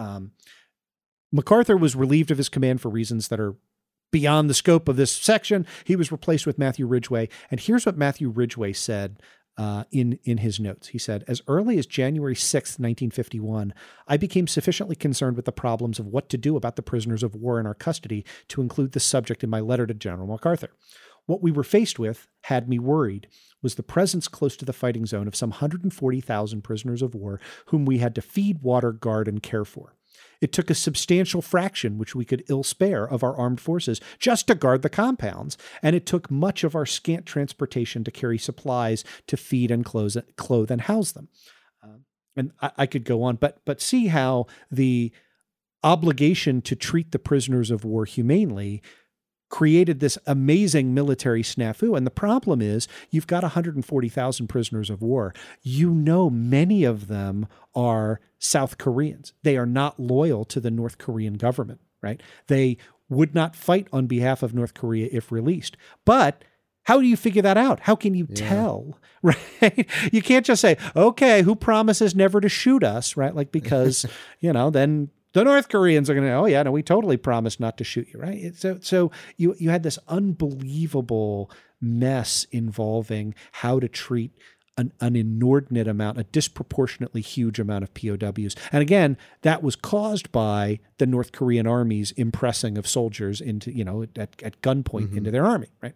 MacArthur was relieved of his command for reasons that are beyond the scope of this section. He was replaced with Matthew Ridgway. And here's what Matthew Ridgway said in his notes. He said, "As early as January 6th, 1951, I became sufficiently concerned with the problems of what to do about the prisoners of war in our custody to include the subject in my letter to General MacArthur. What we were faced with had me worried was the presence close to the fighting zone of some 140,000 prisoners of war whom we had to feed, water, guard, and care for. It took a substantial fraction, which we could ill spare, of our armed forces just to guard the compounds, and it took much of our scant transportation to carry supplies to feed and clothe and house them." And I could go on, but see how the obligation to treat the prisoners of war humanely created this amazing military snafu. And the problem is you've got 140,000 prisoners of war. Many of them are South Koreans. They are not loyal to the North Korean government, right? They would not fight on behalf of North Korea if released. But how do you figure that out? How can you tell, right? You can't just say, okay, who promises never to shoot us, right? Like, because, then the North Koreans are going to, oh yeah, no, we totally promised not to shoot you, right? So you had this unbelievable mess involving how to treat an inordinate amount, a disproportionately huge amount of POWs. And again, that was caused by the North Korean army's impressing of soldiers into, at gunpoint into their army, right?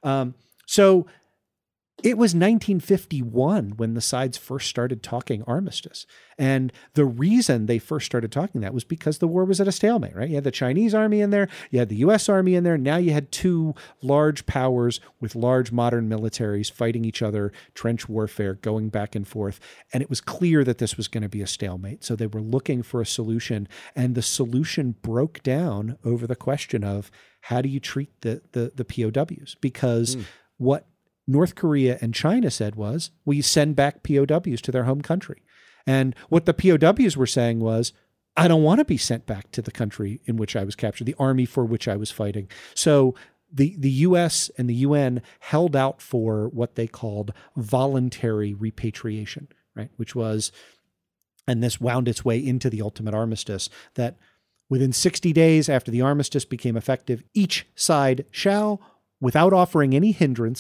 So it was 1951 when the sides first started talking armistice. And the reason they first started talking that was because the war was at a stalemate, right? You had the Chinese army in there, you had the US army in there. Now you had two large powers with large modern militaries fighting each other, trench warfare, going back and forth. And it was clear that this was going to be a stalemate. So they were looking for a solution, and the solution broke down over the question of how do you treat the POWs? Because what North Korea and China said was, well, you send back POWs to their home country. And what the POWs were saying was, I don't want to be sent back to the country in which I was captured, the army for which I was fighting. So the US and the UN held out for what they called voluntary repatriation, right? Which was, and this wound its way into the ultimate armistice, that within 60 days after the armistice became effective, each side shall, without offering any hindrance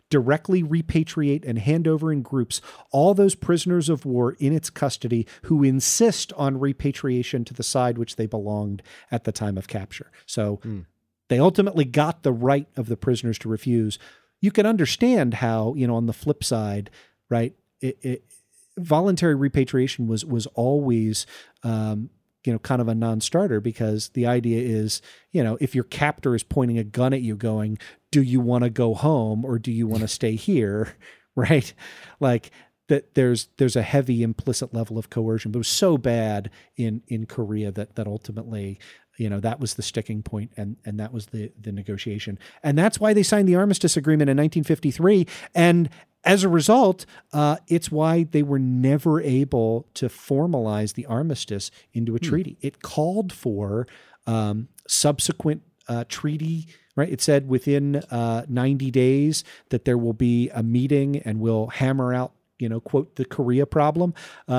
directly repatriate and hand over in groups all those prisoners of war in its custody who insist on repatriation to the side which they belonged at the time of capture. So they ultimately got the right of the prisoners to refuse. You can understand how, on the flip side, right, voluntary repatriation was always, kind of a non-starter, because the idea is, if your captor is pointing a gun at you going, do you want to go home or do you want to stay here? Right. Like that there's a heavy implicit level of coercion, but it was so bad in Korea that ultimately, that was the sticking point, and that was the negotiation. And that's why they signed the Armistice Agreement in 1953. And as a result, it's why they were never able to formalize the armistice into a treaty. It called for subsequent treaty, right? It said within 90 days that there will be a meeting and we'll hammer out, quote, the Korea problem.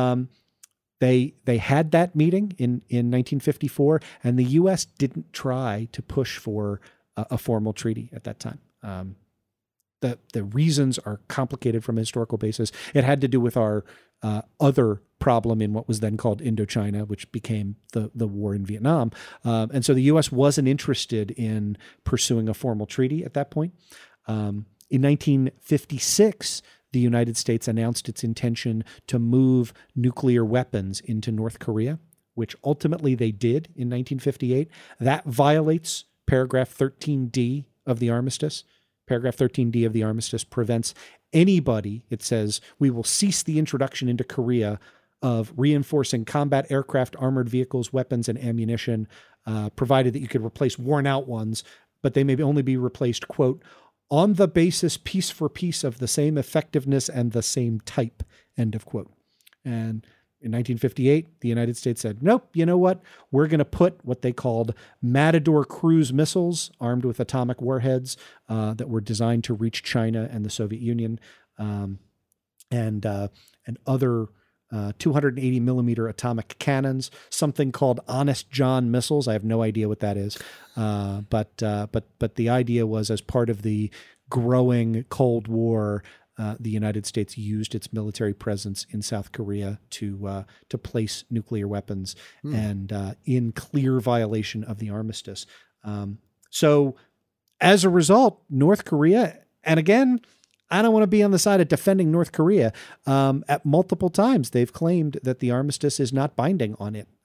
They had that meeting in 1954, and the U.S. didn't try to push for a formal treaty at that time. The reasons are complicated from a historical basis. It had to do with our other problem in what was then called Indochina, which became the war in Vietnam. And so the U.S. wasn't interested in pursuing a formal treaty at that point. In 1956, the United States announced its intention to move nuclear weapons into North Korea, which ultimately they did in 1958. That violates paragraph 13D of the armistice. Paragraph 13D of the armistice prevents anybody, it says, we will cease the introduction into Korea of reinforcing combat aircraft, armored vehicles, weapons, and ammunition, provided that you could replace worn out ones, but they may only be replaced, quote, on the basis piece for piece of the same effectiveness and the same type, end of quote. And in 1958, the United States said, nope, you know what? We're going to put what they called Matador cruise missiles armed with atomic warheads that were designed to reach China and the Soviet Union, and other 280 millimeter atomic cannons, something called Honest John missiles. I have no idea what that is. But the idea was, as part of the growing Cold War, the United States used its military presence in South Korea to place nuclear weapons, and in clear violation of the armistice. So as a result, North Korea, and again, I don't want to be on the side of defending North Korea. At multiple times, they've claimed that the armistice is not binding on it.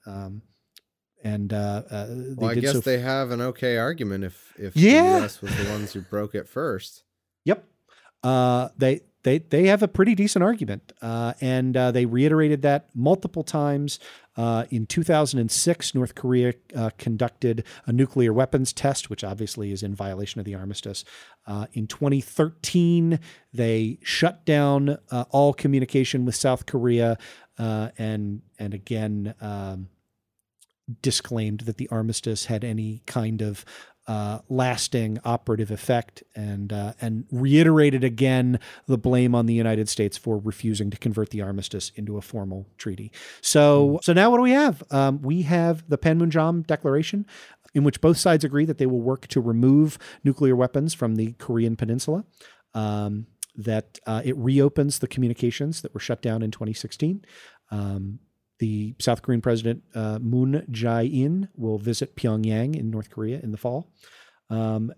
I guess they have an okay argument if the U.S. was the ones who broke it first. Yep. They have a pretty decent argument, and they reiterated that multiple times. In 2006, North Korea conducted a nuclear weapons test, which obviously is in violation of the armistice. In 2013, they shut down all communication with South Korea, and again disclaimed that the armistice had any kind of lasting operative effect, and reiterated again the blame on the United States for refusing to convert the armistice into a formal treaty. So now what do we have? We have the Panmunjom Declaration, in which both sides agree that they will work to remove nuclear weapons from the Korean Peninsula, that it reopens the communications that were shut down in 2016. The South Korean President Moon Jae-in will visit Pyongyang in North Korea in the fall, and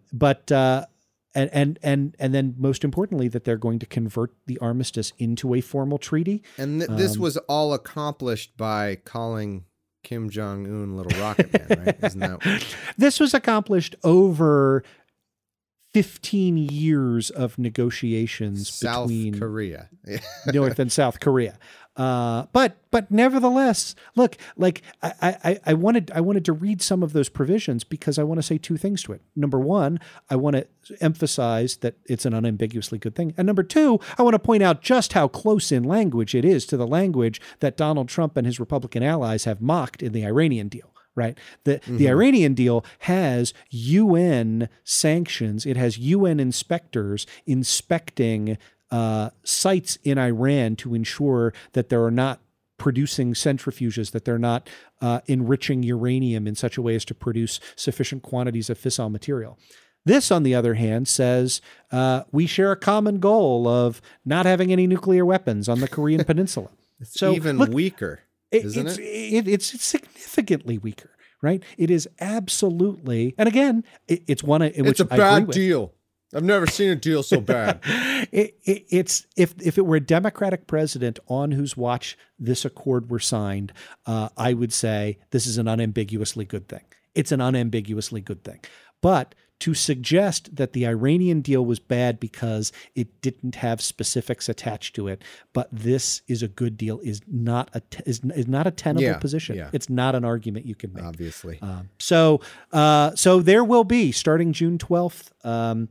then most importantly, that they're going to convert the armistice into a formal treaty. And this was all accomplished by calling Kim Jong-un Little Rocket Man, right? Isn't that? This was accomplished over 15 years of negotiations between Korea, North and South Korea. But nevertheless, look, like I wanted to read some of those provisions because I want to say two things to it. Number one, I want to emphasize that it's an unambiguously good thing. And number two, I want to point out just how close in language it is to the language that Donald Trump and his Republican allies have mocked in the Iranian deal. Right. The Iranian deal has UN sanctions. It has UN inspectors inspecting sites in Iran to ensure that there are not producing centrifuges, that they're not enriching uranium in such a way as to produce sufficient quantities of fissile material. This, on the other hand, says we share a common goal of not having any nuclear weapons on the Korean Peninsula. It's even weaker, isn't it? It's significantly weaker, right? It is absolutely, and again, it's one in which it's a bad deal. I've never seen a deal so bad. It's if it were a Democratic president on whose watch this accord were signed, I would say this is an unambiguously good thing. It's an unambiguously good thing. But to suggest that the Iranian deal was bad because it didn't have specifics attached to it, but this is a good deal is not a tenable position. Yeah. It's not an argument you can make. Obviously. So there will be, starting June 12th,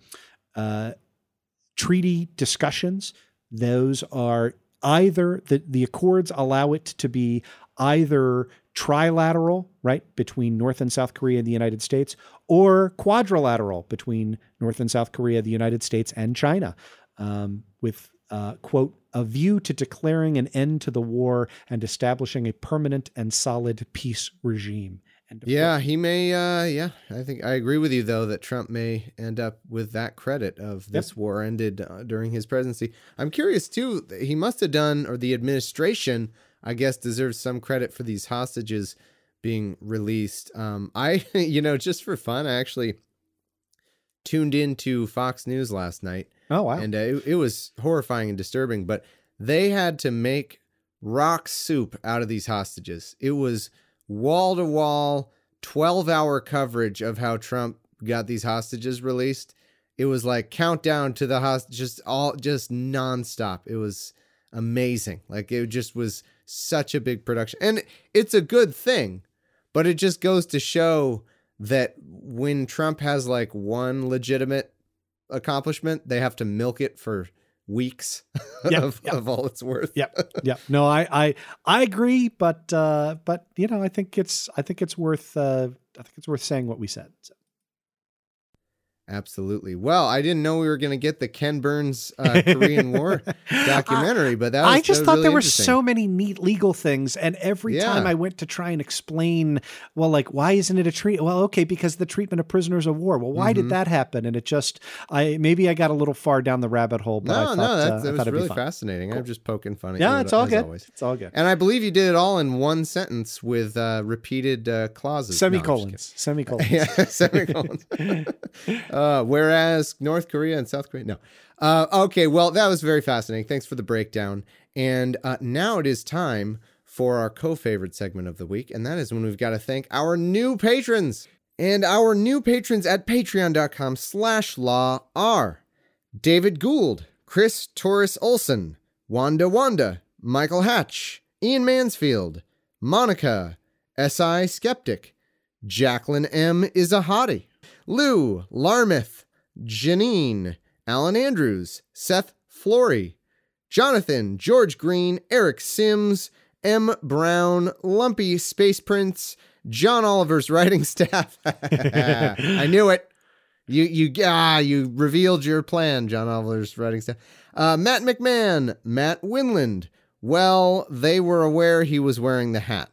treaty discussions. Those are either the accords allow it to be either trilateral, right, between North and South Korea and the United States, or quadrilateral between North and South Korea, the United States, and China, with, quote, a view to declaring an end to the war and establishing a permanent and solid peace regime. Yeah, he may. I think I agree with you, though, that Trump may end up with that credit of this war ended during his presidency. I'm curious, too. He must have done, or the administration, I guess, deserves some credit for these hostages being released. Just for fun, I actually tuned into Fox News last night. Oh, wow. And it was horrifying and disturbing, but they had to make rock soup out of these hostages. It was wall-to-wall, 12-hour coverage of how Trump got these hostages released. It was like countdown to the hostages, just nonstop. It was amazing. Like, it just was such a big production. And it's a good thing, but it just goes to show that when Trump has like one legitimate accomplishment, they have to milk it for weeks of all it's worth. Yeah. No, I agree, but I think it's worth saying what we said. So. Absolutely. Well, I didn't know we were going to get the Ken Burns Korean War documentary, but I just thought really there were so many neat legal things. And every time I went to try and explain, well, like, why isn't it a treat? Well, okay, because the treatment of prisoners of war. Well, why did that happen? And it just, maybe I got a little far down the rabbit hole, but I thought that was really fun. Fascinating. Cool. I'm just poking fun at you. Yeah, it's all good. Always. It's all good. And I believe you did it all in one sentence with repeated clauses. Semicolons. Semicolons. Yeah, semicolons. Whereas North Korea and South Korea, no. Okay, well, that was very fascinating. Thanks for the breakdown. And now it is time for our co-favorite segment of the week, and that is when we've got to thank our new patrons. And our new patrons at patreon.com/law are David Gould, Chris Torres Olson, Wanda, Michael Hatch, Ian Mansfield, Monica, S.I. Skeptic, Jacqueline M. is a hottie, Lou, Larmith, Janine, Alan Andrews, Seth Flory, Jonathan, George Green, Eric Sims, M. Brown, Lumpy Space Prince, John Oliver's writing staff. I knew it. You revealed your plan, John Oliver's writing staff. Matt McMahon, Matt Winland. Well, they were aware he was wearing the hat.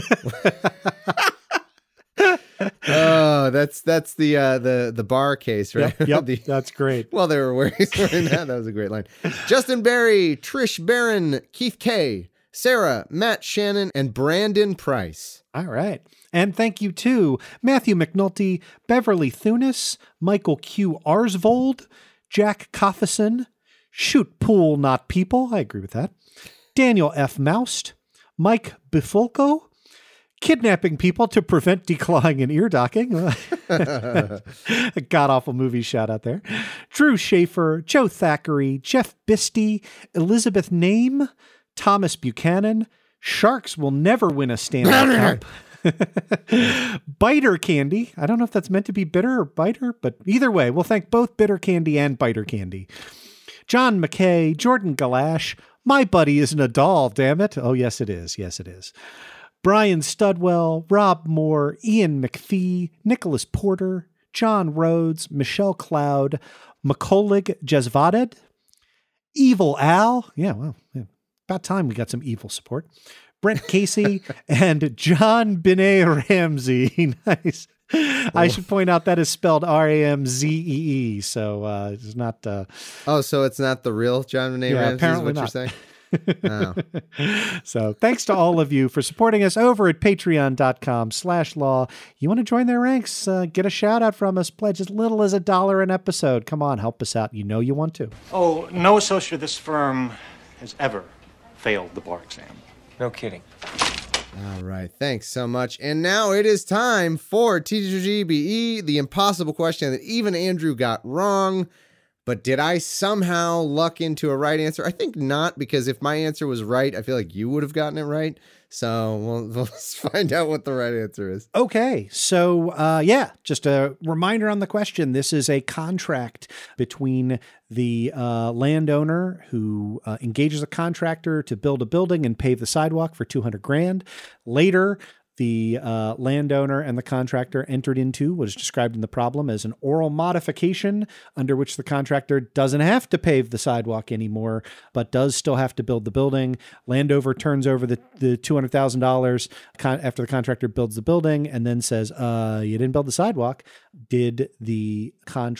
Oh, that's the bar case, right? Yep, that's great. Well, they were wearing that. That was a great line. Justin Barry, Trish Barron, Keith K, Sarah, Matt Shannon, and Brandon Price. All right. And thank you to Matthew McNulty, Beverly Thunis, Michael Q. Arsvold, Jack Coffison, Shoot Pool Not People, I agree with that, Daniel F. Moust, Mike Bifulco, Kidnapping People to Prevent Declawing and Ear Docking. A god-awful movie shout out there. Drew Schaefer, Joe Thackeray, Jeff Bisty, Elizabeth Name, Thomas Buchanan, Sharks Will Never Win a Stand-Up Cup. Biter Candy. I don't know if that's meant to be bitter or biter, but either way, we'll thank both Bitter Candy and Biter Candy. John McKay, Jordan Galash, My Buddy Isn't a Doll, damn it. Oh, yes, it is. Yes, it is. Brian Studwell, Rob Moore, Ian McPhee, Nicholas Porter, John Rhodes, Michelle Cloud, Makolig Jezvaded, Evil Al. Yeah, well, about time we got some evil support. Brent Casey and John Benet Ramsey. Nice. I should point out that is spelled Ramzee. So it's not. Oh, so it's not the real John Benet Ramsey? Apparently is what not. You're saying? Oh. So thanks to all of you for supporting us over at patreon.com/law. You want to join their ranks, get a shout out from us, pledge as little as $1 an episode. Come on, help us out. You know you want to. Oh, no associate of this firm has ever failed the bar exam. No kidding. All right. Thanks so much. And now it is time for TGBE, the impossible question that even Andrew got wrong. But did I somehow luck into a right answer? I think not, because if my answer was right, I feel like you would have gotten it right. So we'll find out what the right answer is. Okay. So, just a reminder on the question. This is a contract between the landowner who engages a contractor to build a building and pave the sidewalk for $200,000. Later, the landowner and the contractor entered into what is described in the problem as an oral modification under which the contractor doesn't have to pave the sidewalk anymore, but does still have to build the building. Landowner turns over the $200,000 after the contractor builds the building and then says, you didn't build the sidewalk. Has the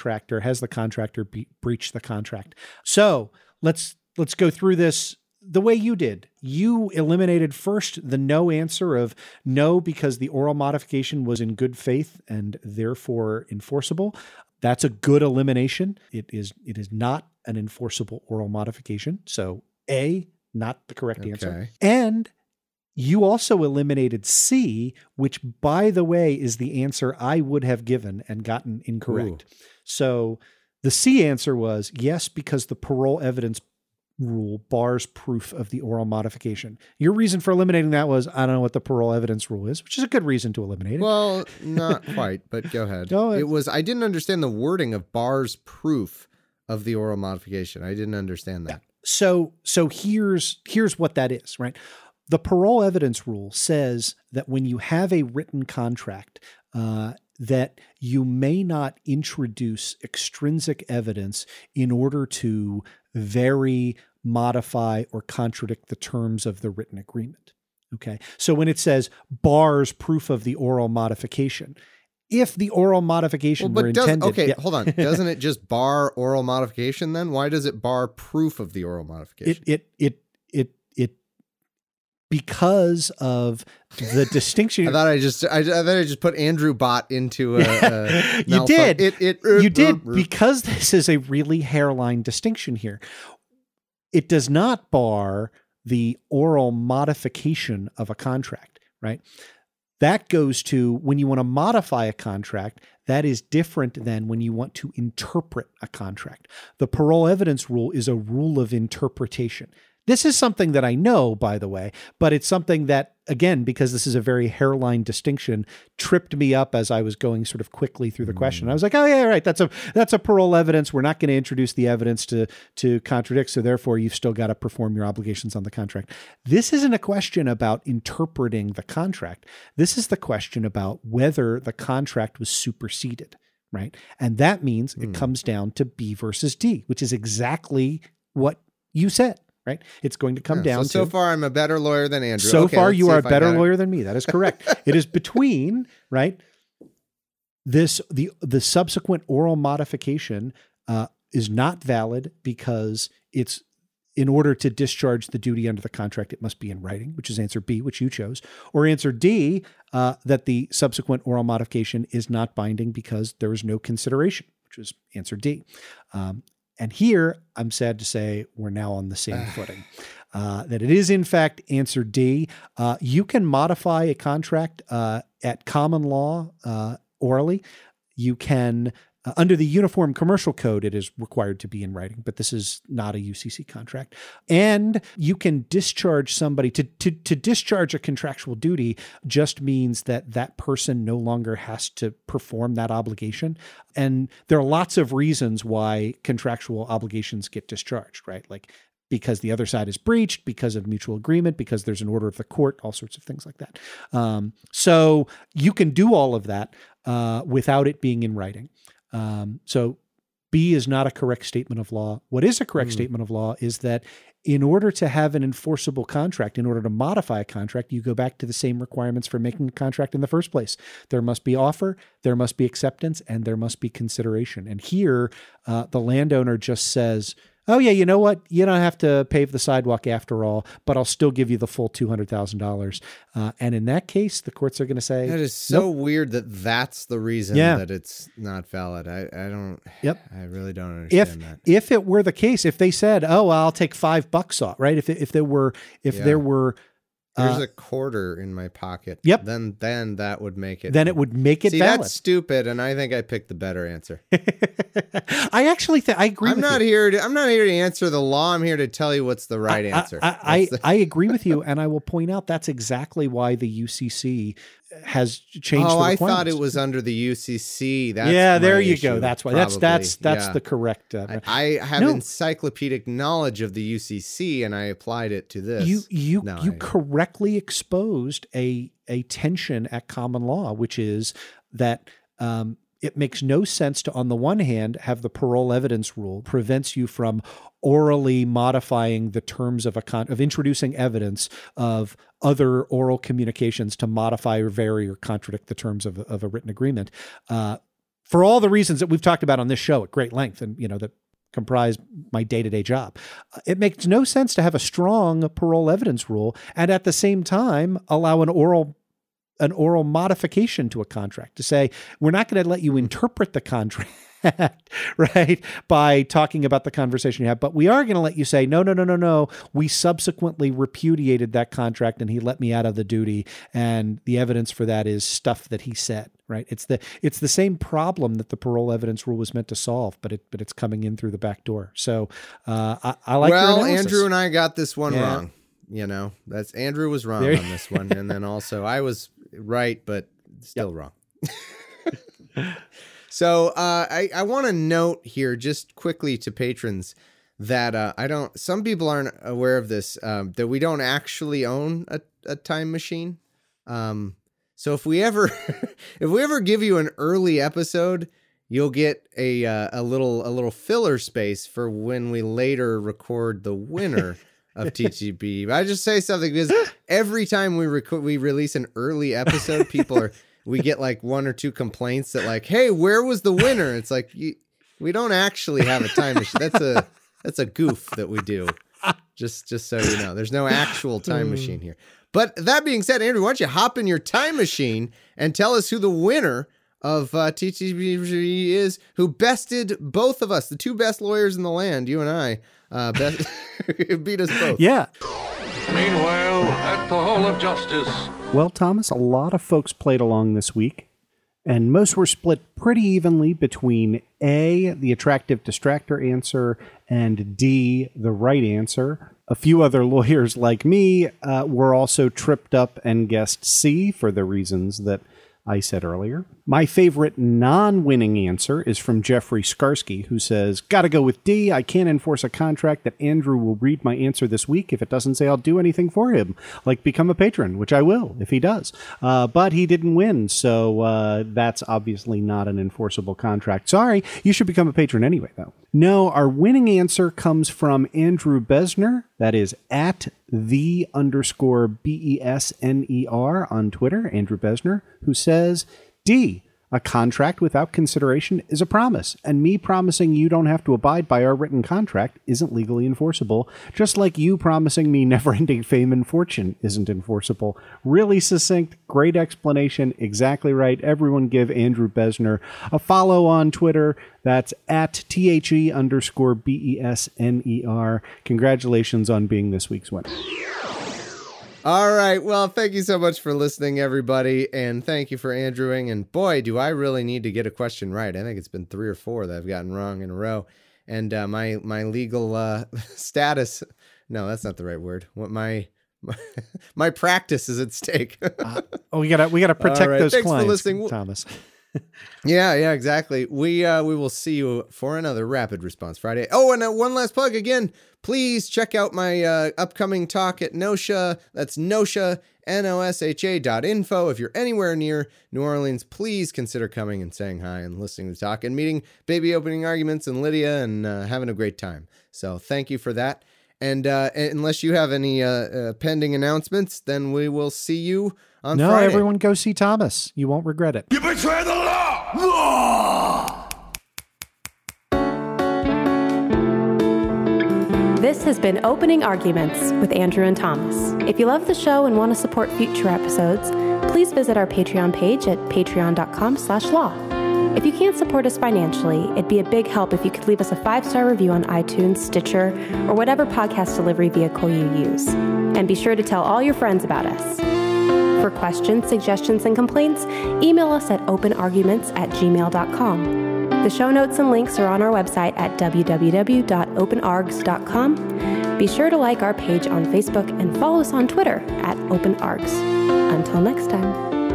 contractor breached the contract? So let's go through this the way you did. You eliminated first the no answer of no because the oral modification was in good faith and therefore enforceable. That's a good elimination. It is not an enforceable oral modification. So A, not the correct answer. And you also eliminated C, which, by the way, is the answer I would have given and gotten incorrect. Ooh. So the C answer was yes, because the parole evidence rule bars proof of the oral modification. Your reason for eliminating that was, I don't know what the parole evidence rule is, which is a good reason to eliminate it. Well, not quite, but go ahead. No, I didn't understand the wording of bars proof of the oral modification. I didn't understand that. So here's what that is, right? The parole evidence rule says that when you have a written contract, that you may not introduce extrinsic evidence in order to vary, modify, or contradict the terms of the written agreement. Okay. So when it says bars proof of the oral modification, if the oral modification were intended... Hold on. Doesn't it just bar oral modification then? Why does it bar proof of the oral modification? Because of the distinction. I thought I just put Andrew Bot into a you did. You did, because this is a really hairline distinction here. It does not bar the oral modification of a contract, right? That goes to when you want to modify a contract, that is different than when you want to interpret a contract. The parole evidence rule is a rule of interpretation. This is something that I know, by the way, but it's something that, again, because this is a very hairline distinction, tripped me up as I was going sort of quickly through the question. I was like, oh yeah, right. That's a parole evidence. We're not going to introduce the evidence to contradict. So therefore you've still got to perform your obligations on the contract. This isn't a question about interpreting the contract. This is the question about whether the contract was superseded, right? And that means it comes down to B versus D, which is exactly what you said. Right? It's going to come down to... So far, I'm a better lawyer than Andrew. So far, you are a better lawyer than me. That is correct. It is between, right? The subsequent oral modification is not valid because it's, in order to discharge the duty under the contract, it must be in writing, which is answer B, which you chose. Or answer D, that the subsequent oral modification is not binding because there is no consideration, which was answer D. And here, I'm sad to say, we're now on the same footing. That it is, in fact, answer D. You can modify a contract at common law orally. You can, under the Uniform Commercial Code, it is required to be in writing, but this is not a UCC contract. And you can discharge somebody. To discharge a contractual duty just means that that person no longer has to perform that obligation. And there are lots of reasons why contractual obligations get discharged, right? Like because the other side is breached, because of mutual agreement, because there's an order of the court, all sorts of things like that. So you can do all of that without it being in writing. So B is not a correct statement of law. What is a correct statement of law is that in order to have an enforceable contract, in order to modify a contract, you go back to the same requirements for making a contract in the first place. There must be offer, there must be acceptance, and there must be consideration. And here, the landowner just says, oh yeah, you know what? You don't have to pave the sidewalk after all, but I'll still give you the full $200,000. And in that case, the courts are going to say, that is so weird that that's the reason that it's not valid. I don't. Yep. I really don't understand that. If it were the case, if they said, oh, well, I'll take $5 off, right? If there were there's a quarter in my pocket. Yep. Then that would make it. Then it would make it valid. That's stupid, and I think I picked the better answer. I actually think I agree. I'm not here to answer the law. I'm here to tell you what's the right answer. I agree with you, and I will point out that's exactly why the UCC has changed. Oh, the I thought it was under the UCC. That's there you go. That's why. Probably. That's the correct. I have encyclopedic knowledge of the UCC, and I applied it to this. You correctly exposed a tension at common law, which is that it makes no sense to, on the one hand, have the parole evidence rule prevents you from orally modifying the terms of of introducing evidence of other oral communications to modify or vary or contradict the terms of a written agreement, for all the reasons that we've talked about on this show at great length, and that comprise my day-to-day job. It makes no sense to have a strong parole evidence rule and at the same time allow an oral modification to a contract, to say, we're not going to let you interpret the contract, right, by talking about the conversation you have, but we are going to let you say, no, we subsequently repudiated that contract and he let me out of the duty, and the evidence for that is stuff that he said, right? It's the same problem that the parole evidence rule was meant to solve, but it's coming in through the back door. So I like your analysis. Andrew and I got this one wrong. That's Andrew was wrong on this one, and then also I was right, but still wrong. So I want to note here just quickly to patrons that some people aren't aware of this, that we don't actually own a time machine. So if we ever give you an early episode, you'll get a little filler space for when we later record the winner of TTB. I just say something because every time we release an early episode, we get like one or two complaints that like, hey, where was the winner? It's like, we don't actually have a time machine. That's a goof that we do. Just so you know, there's no actual time machine here. But that being said, Andrew, why don't you hop in your time machine and tell us who the winner of TTB is, who bested both of us, the two best lawyers in the land, you and I, beat us both. Yeah. Meanwhile, at the Hall of Justice. Well, Thomas, a lot of folks played along this week, and most were split pretty evenly between A, the attractive distractor answer, and D, the right answer. A few other lawyers like me were also tripped up and guessed C for the reasons that I said earlier. My favorite non-winning answer is from Jeffrey Skarsky, who says, gotta go with D. I can't enforce a contract that Andrew will read my answer this week if it doesn't say I'll do anything for him, like become a patron, which I will if he does. But he didn't win, so that's obviously not an enforceable contract. Sorry, you should become a patron anyway, though. No, our winning answer comes from Andrew Besner. That is at @the_BESNER on Twitter, Andrew Besner, who says, D, a contract without consideration is a promise, and me promising you don't have to abide by our written contract isn't legally enforceable, just like you promising me never-ending fame and fortune isn't enforceable. Really succinct, great explanation, exactly right. Everyone give Andrew Besner a follow on Twitter. That's at @THE_BESNER. Congratulations on being this week's winner. All right. Well, thank you so much for listening, everybody. And thank you for Andrewing. And boy, do I really need to get a question right. I think it's been 3 or 4 that I've gotten wrong in a row. And my legal status, no, that's not the right word. What my practice is at stake. We gotta protect those Thanks clients, for listening, Thomas. Yeah, exactly. We will see you for another Rapid Response Friday. Oh, and one last plug again. Please check out my upcoming talk at NOSHA. That's NOSHA, NOSHA.info. If you're anywhere near New Orleans, please consider coming and saying hi and listening to the talk and meeting Baby Opening Arguments and Lydia and having a great time. So thank you for that. And unless you have any pending announcements, then we will see you on Friday. No, everyone go see Thomas. You won't regret it. You betray the law! This has been Opening Arguments with Andrew and Thomas. If you love the show and want to support future episodes, please visit our Patreon page at patreon.com/law. If you can't support us financially, it'd be a big help if you could leave us a 5-star review on iTunes, Stitcher, or whatever podcast delivery vehicle you use. And be sure to tell all your friends about us. For questions, suggestions, and complaints, email us at openarguments@gmail.com. The show notes and links are on our website at www.openargs.com. Be sure to like our page on Facebook and follow us on Twitter at OpenArgs. Until next time.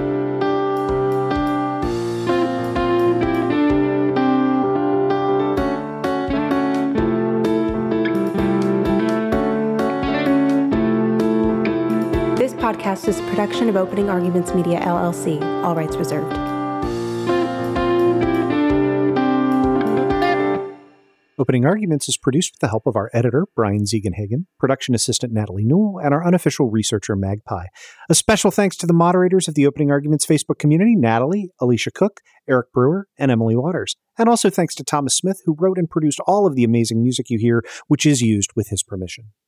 This podcast is a production of Opening Arguments Media, LLC. All rights reserved. Opening Arguments is produced with the help of our editor, Brian Ziegenhagen, production assistant Natalie Newell, and our unofficial researcher, Magpie. A special thanks to the moderators of the Opening Arguments Facebook community, Natalie, Alicia Cook, Eric Brewer, and Emily Waters. And also thanks to Thomas Smith, who wrote and produced all of the amazing music you hear, which is used with his permission.